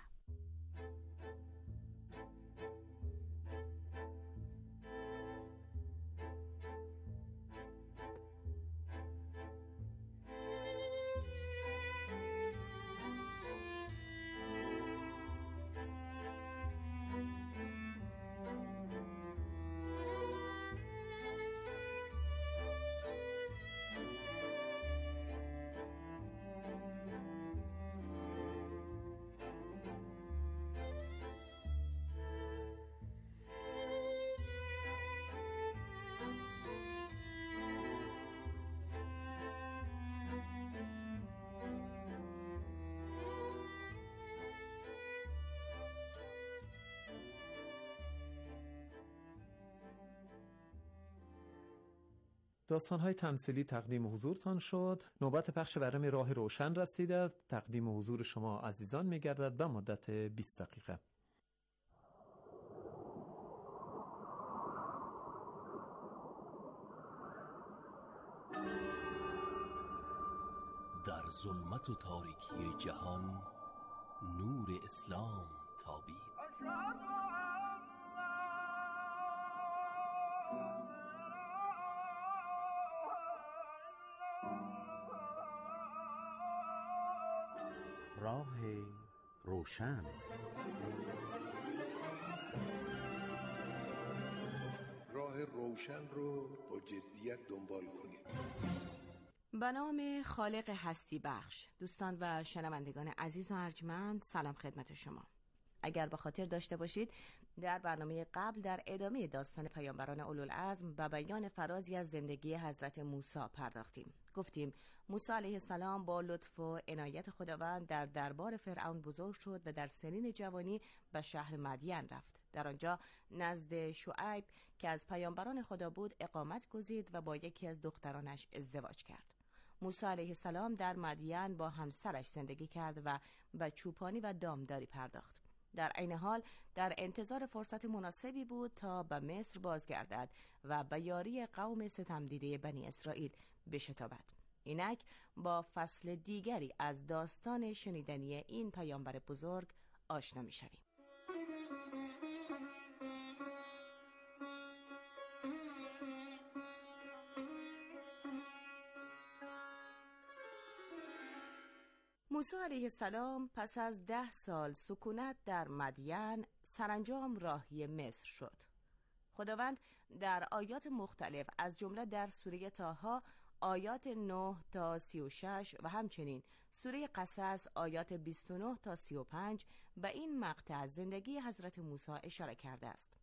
داستان‌های تمثیلی تقدیم حضورتان شد. نوبت پخش برنامه راه روشن رسیده. تقدیم حضور شما عزیزان می‌گردد به مدت بیست دقیقه. در ظلمت و تاریکی جهان نور اسلام تابید. راه روشن. راه روشن رو با جدیت دنبال کنید. به نام خالق هستی بخش. دوستان و شنوندگان عزیز و ارجمند، سلام خدمت شما. اگر به خاطر داشته باشید در برنامه قبل در ادامه داستان پیامبران اولوالعزم و بیان فرازی از زندگی حضرت موسی پرداختیم. گفتیم موسی علیه السلام با لطف و عنایت خداوند در دربار فرعون بزرگ شد و در سنین جوانی به شهر مدین رفت. در آنجا نزد شعیب که از پیامبران خدا بود اقامت گزید و با یکی از دخترانش ازدواج کرد. موسی علیه السلام در مدین با همسرش زندگی کرد و به چوپانی و دامداری پرداخت. در عین حال در انتظار فرصت مناسبی بود تا به مصر بازگردد و به یاری قوم ستمدیده بنی اسرائیل بشتابد. اینک با فصل دیگری از داستان شنیدنی این پیامبر بزرگ آشنا می‌شویم. موسی علیه السلام پس از ده سال سکونت در مدین سرانجام راهی مصر شد. خداوند در آیات مختلف از جمله در سوره طه آیات نه تا سی و شش و همچنین سوره قصص آیات بیست و نه تا سی و پنج به این مقطع از زندگی حضرت موسی اشاره کرده است.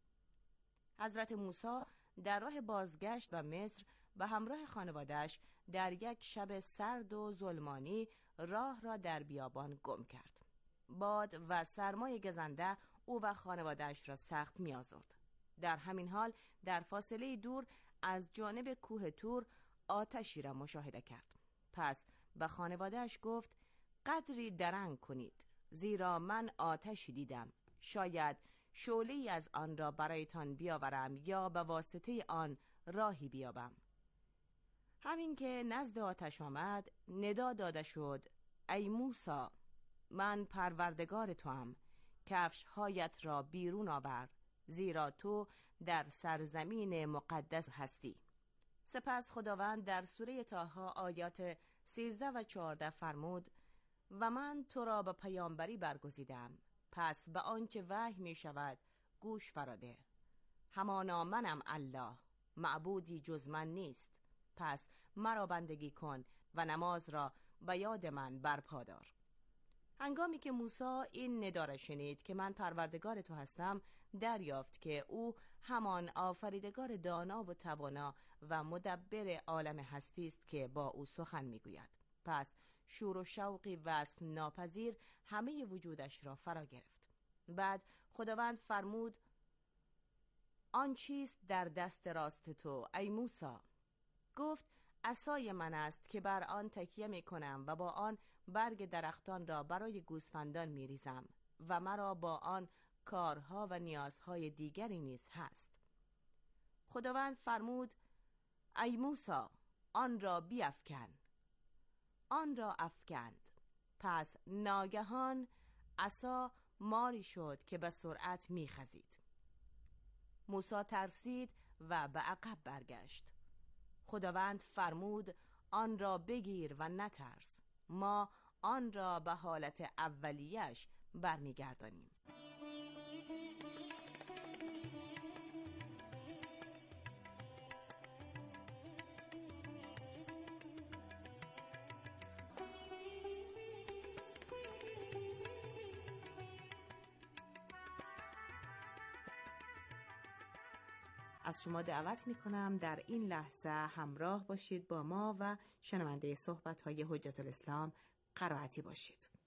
حضرت موسی در راه بازگشت به مصر به همراه خانواده‌اش در یک شب سرد و ظلمانی راه را در بیابان گم کرد. باد و سرمای گزنده او و خانواده‌اش را سخت می‌آزرد. در همین حال در فاصله دور از جانب کوه تور آتشی را مشاهده کرد. پس به خانواده‌اش گفت قدری درنگ کنید، زیرا من آتشی دیدم. شاید شعله‌ای از آن را برایتان بیاورم یا به واسطه آن راهی بیابم. همین که نزد آتش آمد ندا داده شد ای موسی، من پروردگار توام، کفش هایت را بیرون آور، زیرا تو در سرزمین مقدس هستی. سپس خداوند در سوره طه آیات سیزده و چهارده فرمود و من تو را به پیامبری برگزیدم، پس به آنچه وحی می شود گوش فراده. همانا منم الله، معبودی جز من نیست، پس مرا بندگی کن و نماز را به یاد من برپا دار. هنگامی که موسی این ندا را شنید که من پروردگار تو هستم، دریافت که او همان آفریدگار دانا و توانا و مدبر عالم هستی است که با او سخن میگوید. پس شور و شوقی وصف ناپذیر همه وجودش را فرا گرفت. بعد خداوند فرمود آن چیست در دست راست تو ای موسی؟ گفت عصای من است که بر آن تکیه می کنم و با آن برگ درختان را برای گوسفندان می ریزم و مرا با آن کارها و نیازهای دیگری نیز هست. خداوند فرمود ای موسی آن را بیفکن. آن را افکند. پس ناگهان عصا ماری شد که به سرعت می خزید. موسی ترسید و به عقب برگشت. خداوند فرمود آن را بگیر و نترس، ما آن را به حالت اولیه‌اش برمیگردانیم. از شما دعوت می کنم در این لحظه همراه باشید با ما و شنونده صحبت‌های حجت الاسلام قرائتی باشید.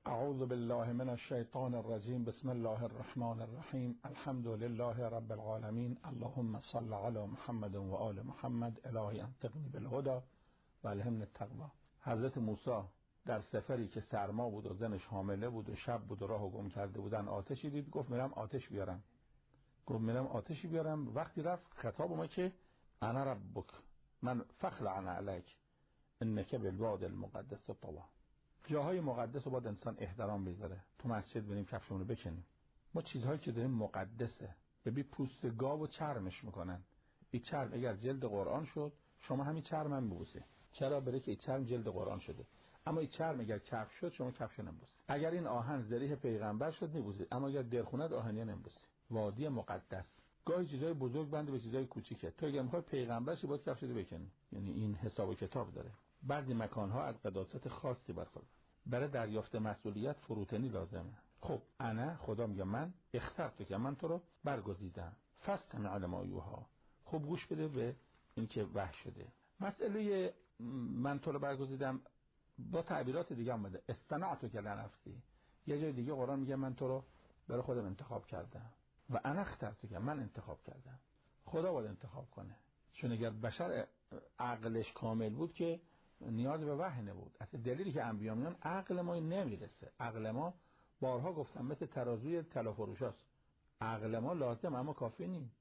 اعوذ بالله من الشیطان الرجیم. بسم الله الرحمن الرحیم. الحمد لله رب العالمین. اللهم صل علی محمد و آل محمد. الهی انطقنی بالهدى و الهمنی التقوی. حضرت موسی در سفری که سرما بود و زنش حامله بود و شب بود و راهو گم کرده بودن آتشی دید، گفت میرم آتش بیارم. گفت میرم آتشی بیارم. وقتی رفت خطاب اومد که انا ربک من فخلع علیک انک بالواد المقدس طوا. جاهای مقدس رو باید انسان احترام بذاره. تو مسجد بریم کفشمون رو بکنیم. ما چیزهایی که داریم مقدسه. ببین پوست گاو و چرمش میکنن. این چرم اگر جلد قرآن شد شما همین چرم هم ببوسید. چرا؟ برای که این چرم جلد قرآن شده. اما این چرم اگر کفش شد شما کفش نمیبوسید. اگر این آهن ذریح پیغمبر شد میبوسید، اما اگر درخونت آهنی نمیبوسید. وادی مقدس. گاهی چیزای بزرگ بنده به چیزای کوچیکه. تو اگر میخوای پیغمبر شی باید کفشت بکنی. یعنی این حساب و کتاب داره. بعضی مکانها از قداست خاصی برخورد. برای دریافت مسئولیت فروتنی لازمه. خب انا خدا میگه من اخترت که من تو رو برگزیدم. فاستمع علی ما یوها. خب گوش بده به این که وحی شده. مسئله من تو رو برگزیدم با تعبیرات دیگه اومده. استنعتو که لنفسی. یه جای دیگه قرآن میگه من تو رو برای خودم انتخاب کردم و انا اخترت که من انتخاب کردم. خدا باید انتخاب کنه. چون اگر بشر عقلش کامل بود که نیاز به وحی نبود. اصلا دلیلی که انبیا میان عقل ما نمیرسه. عقل ما بارها گفتم مثل ترازوی طلا فروشاست. عقل ما لازم اما کافی نیست.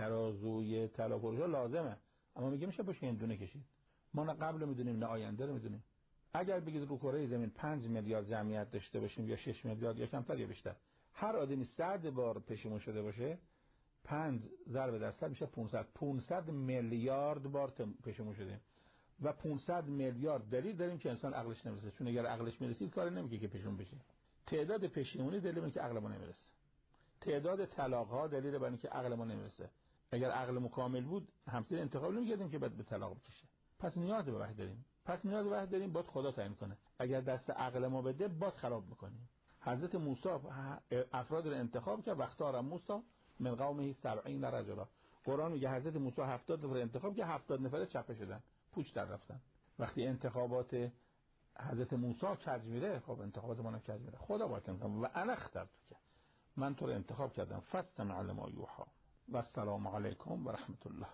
ترازوی طلا فروشا لازمه اما میگه میشه باشه این دونه کشید. ما نه قبل میدونیم نه آینده رو میدونیم. اگر بگید رو کره زمین پنج میلیارد جمعیت داشته باشیم یا شش میلیارد یا کمتر یا بیشتر، هر آدمی صد بار پشیمون شده باشه، پنج ضرب در صد میشه پانصد. پانصد میلیارد بار پشیمون شده و پانصد میلیارد دلیل داریم که انسان عقلش نمیرسه. چون اگر عقلش میرسید کار نمیکنه که پشیمون بشه. تعداد پشیمونی دلیل اینه که عقل ما نمیرسه. تعداد طلاق ها دلیل بر اینکه عقل ما نمیرسه. اگر عقل مکمل بود همسر انتخاب نمی‌کردیم که بعد به طلاق بکشه. پس نیاز به وحی داریم. پس نیاز به وحی داریم باید خدا تعیین کنه. اگر دست عقل ما بده باید خراب میکنیم. حضرت موسی افراد رو انتخاب کرد. وقتار موسی من قومه سبعین رجلا. قرآن میگه حضرت موسی هفتاد نفر انتخاب که هفتاد نفر چپه شدن، پوچ در رفتن. وقتی انتخابات حضرت موسی کج میره، خب انتخابات ما هم کج میره. خدا باید انتخاب و انا اخترت که من تو رو انتخاب کردم. فاستمع علی ما یوحی و السلام علیکم و رحمت الله.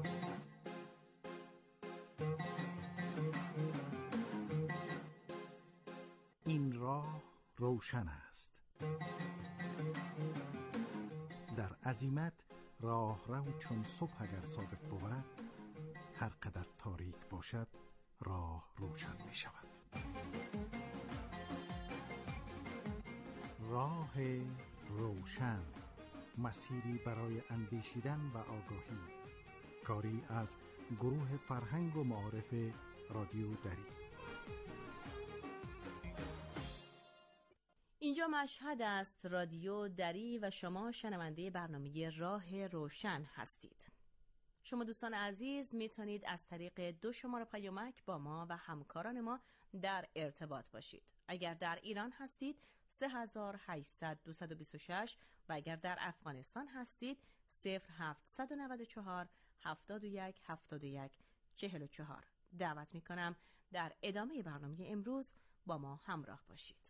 این راه روشن است. در عزیمت راه رو چون صبح اگر صادق بود، هر قدر تاریک باشد راه روشن می شود. راه روشن، مسیری برای اندیشیدن و آگاهی. کاری از گروه فرهنگ و معارف رادیو دری. اینجا مشهد است، رادیو دری و شما شنونده برنامه راه روشن هستید. شما دوستان عزیز میتونید از طریق دو شماره پیامک با ما و همکاران ما در ارتباط باشید. اگر در ایران هستید سه هزار و هشتصد دویست و بیست و شش و اگر در افغانستان هستید صفر هفتصد و نود و چهار هفتاد و یک هفتاد و یک چهل و چهار. دعوت میکنم در ادامه برنامه امروز با ما همراه باشید.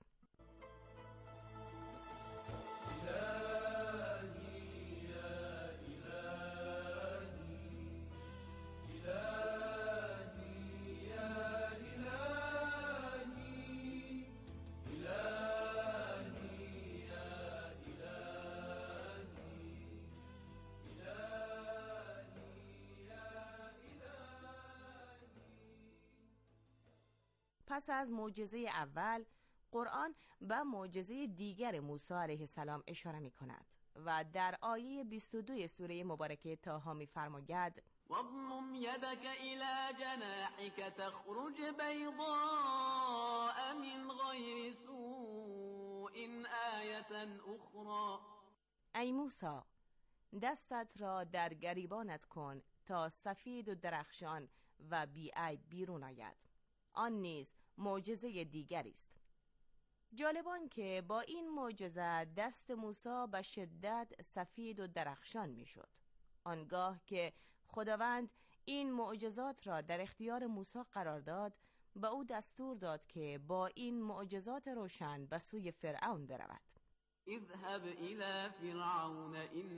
پس از معجزه اول، قرآن به معجزه دیگر موسی علیه السلام اشاره می کند و در آیه بیست و دو سوره مبارکه طه می فرماید وَاضْمُمْ يَدَكَ إِلَى جَنَاحِكَ تَخْرُجْ بَيْضَاءَ مِنْ غَيْرِ سُوءٍ آیَةً أُخْرَى. ای موسی، دستت را در گریبانت کن تا سفید و درخشان و بی‌عیب بیرون آید. آن نیز معجزه دیگری است. جالبان که با این معجزه دست موسی به شدت سفید و درخشان میشد. آنگاه که خداوند این معجزات را در اختیار موسی قرار داد، به او دستور داد که با این معجزات روشن به سوی فرعون برود. اذهب الى فرعون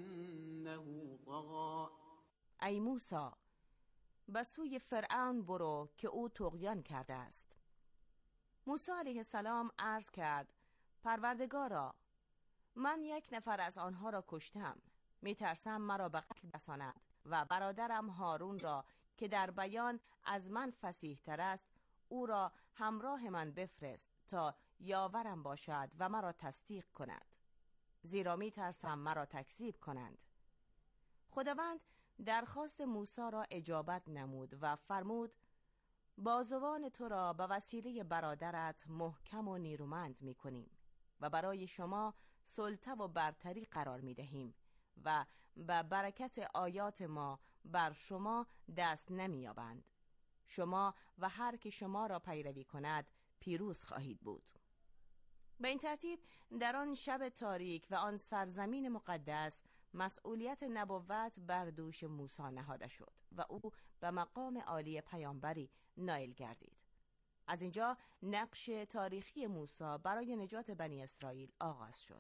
انه طغى. ای موسی، به سوی فرعون برو که او طغیان کرده است. موسی علیه السلام عرض کرد: پروردگارا، من یک نفر از آنها را کشتم. می ترسم مرا به قتل رسانند و برادرم هارون را که در بیان از من فصیح تر است، او را همراه من بفرست تا یاورم باشد و مرا تصدیق کند، زیرا می ترسم مرا تکذیب کنند. خداوند درخواست موسی را اجابت نمود و فرمود: بازوان تو را به وسیله برادرت محکم و نیرومند می کنیم و برای شما سلطه و برتری قرار می دهیم و به برکت آیات ما بر شما دست نمی یابند. شما و هر که شما را پیروی کند پیروز خواهید بود. به این ترتیب در آن شب تاریک و آن سرزمین مقدس مسئولیت نبوت بر دوش موسی نهاده شد و او به مقام عالی پیامبری نائل گردید. از اینجا نقش تاریخی موسی برای نجات بنی اسرائیل آغاز شد.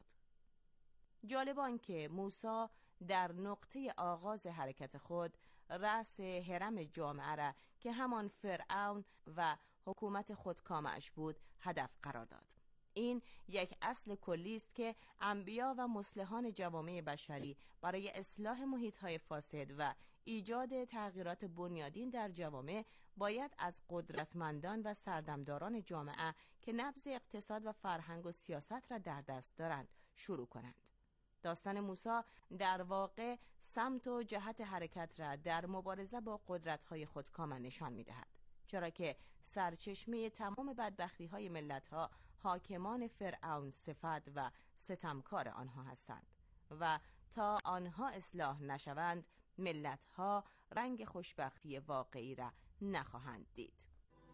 جالب آن که موسی در نقطه آغاز حرکت خود رأس هرم جامعه را که همان فرعون و حکومت خودکامش بود هدف قرار داد. این یک اصل کلی است که انبیا و مصلحان جوامع بشری برای اصلاح محیط‌های فاسد و ایجاد تغییرات بنیادین در جوامع باید از قدرتمندان و سردمداران جامعه که نبض اقتصاد و فرهنگ و سیاست را در دست دارند شروع کنند. داستان موسی در واقع سمت و جهت حرکت را در مبارزه با قدرت‌های خودکام نشان می‌دهد، چرا که سرچشمه تمام بدبختی‌های ملت‌ها حاکمان فرعون صفت و ستمکار آنها هستند و تا آنها اصلاح نشوند ملت‌ها رنگ خوشبختی واقعی را نخواهند دید.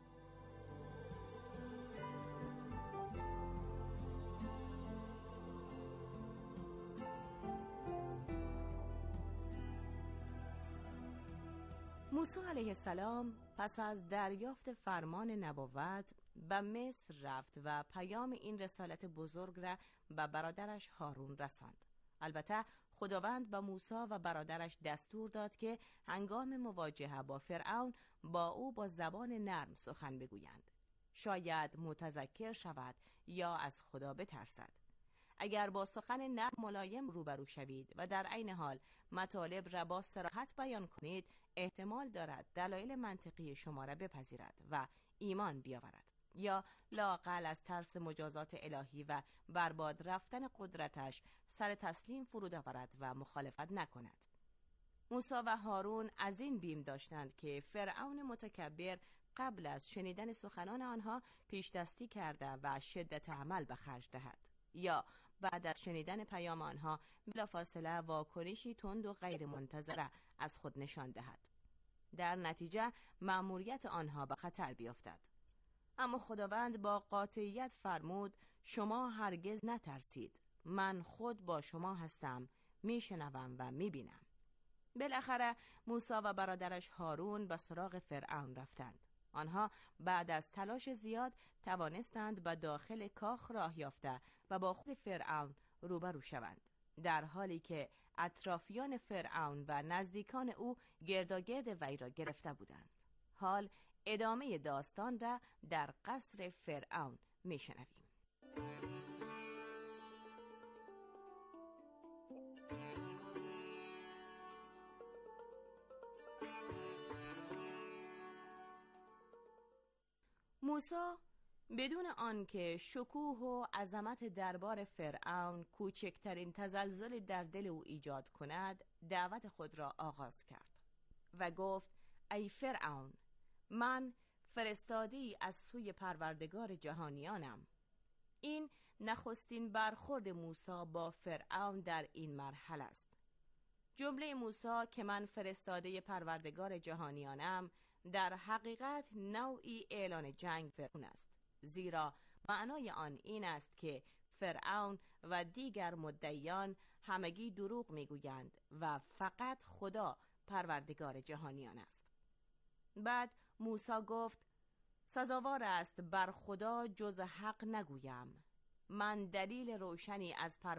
موسی علیه السلام پس از دریافت فرمان نبوت به مصر رفت و پیام این رسالت بزرگ را به برادرش هارون رساند. البته خداوند به موسی و برادرش دستور داد که هنگام مواجهه با فرعون با او با زبان نرم سخن بگویند، شاید متذکر شود یا از خدا بترسد. اگر با سخن نرم ملایم روبرو شوید و در عین حال مطالب را با صراحت بیان کنید، احتمال دارد دلایل منطقی شما را بپذیرد و ایمان بیاورد، یا لااقل از ترس مجازات الهی و برباد رفتن قدرتش سر تسلیم فرود آورد و مخالفت نکند. موسی و هارون از این بیم داشتند که فرعون متکبر قبل از شنیدن سخنان آنها پیش دستی کرده و شدت عمل به خرج دهد، یا بعد از شنیدن پیام آنها بلافاصله واکنشی تند و غیر منتظره از خود نشان دهد. در نتیجه مأموریت آنها به خطر بیفتد. اما خداوند با قاطعیت فرمود: شما هرگز نترسید، من خود با شما هستم، میشنوم و میبینم. بالاخره موسی و برادرش هارون به سراغ فرعون رفتند. آنها بعد از تلاش زیاد توانستند به داخل کاخ راه یافته و با خود فرعون روبرو شوند، در حالی که اطرافیان فرعون و نزدیکان او گرداگرد وی را گرفته بودند. حال ادامه داستان را در قصر فرعون میشنویم. موسی بدون آنکه شکوه و عظمت دربار فرعون کوچکترین تزلزل در دل او ایجاد کند، دعوت خود را آغاز کرد و گفت: ای فرعون، من فرستاده‌ای از سوی پروردگار جهانیانم. این نخستین برخورد موسی با فرعون در این مرحله است. جمله موسی که من فرستاده پروردگار جهانیانم در حقیقت نوعی اعلان جنگ فرعون است، زیرا معنای آن این است که فرعون و دیگر مدعیان همگی دروغ میگویند و فقط خدا پروردگار جهانیان است. بعد موسی گفت: سزاوار است بر خدا جز حق نگویم. من دلیل روشنی از پر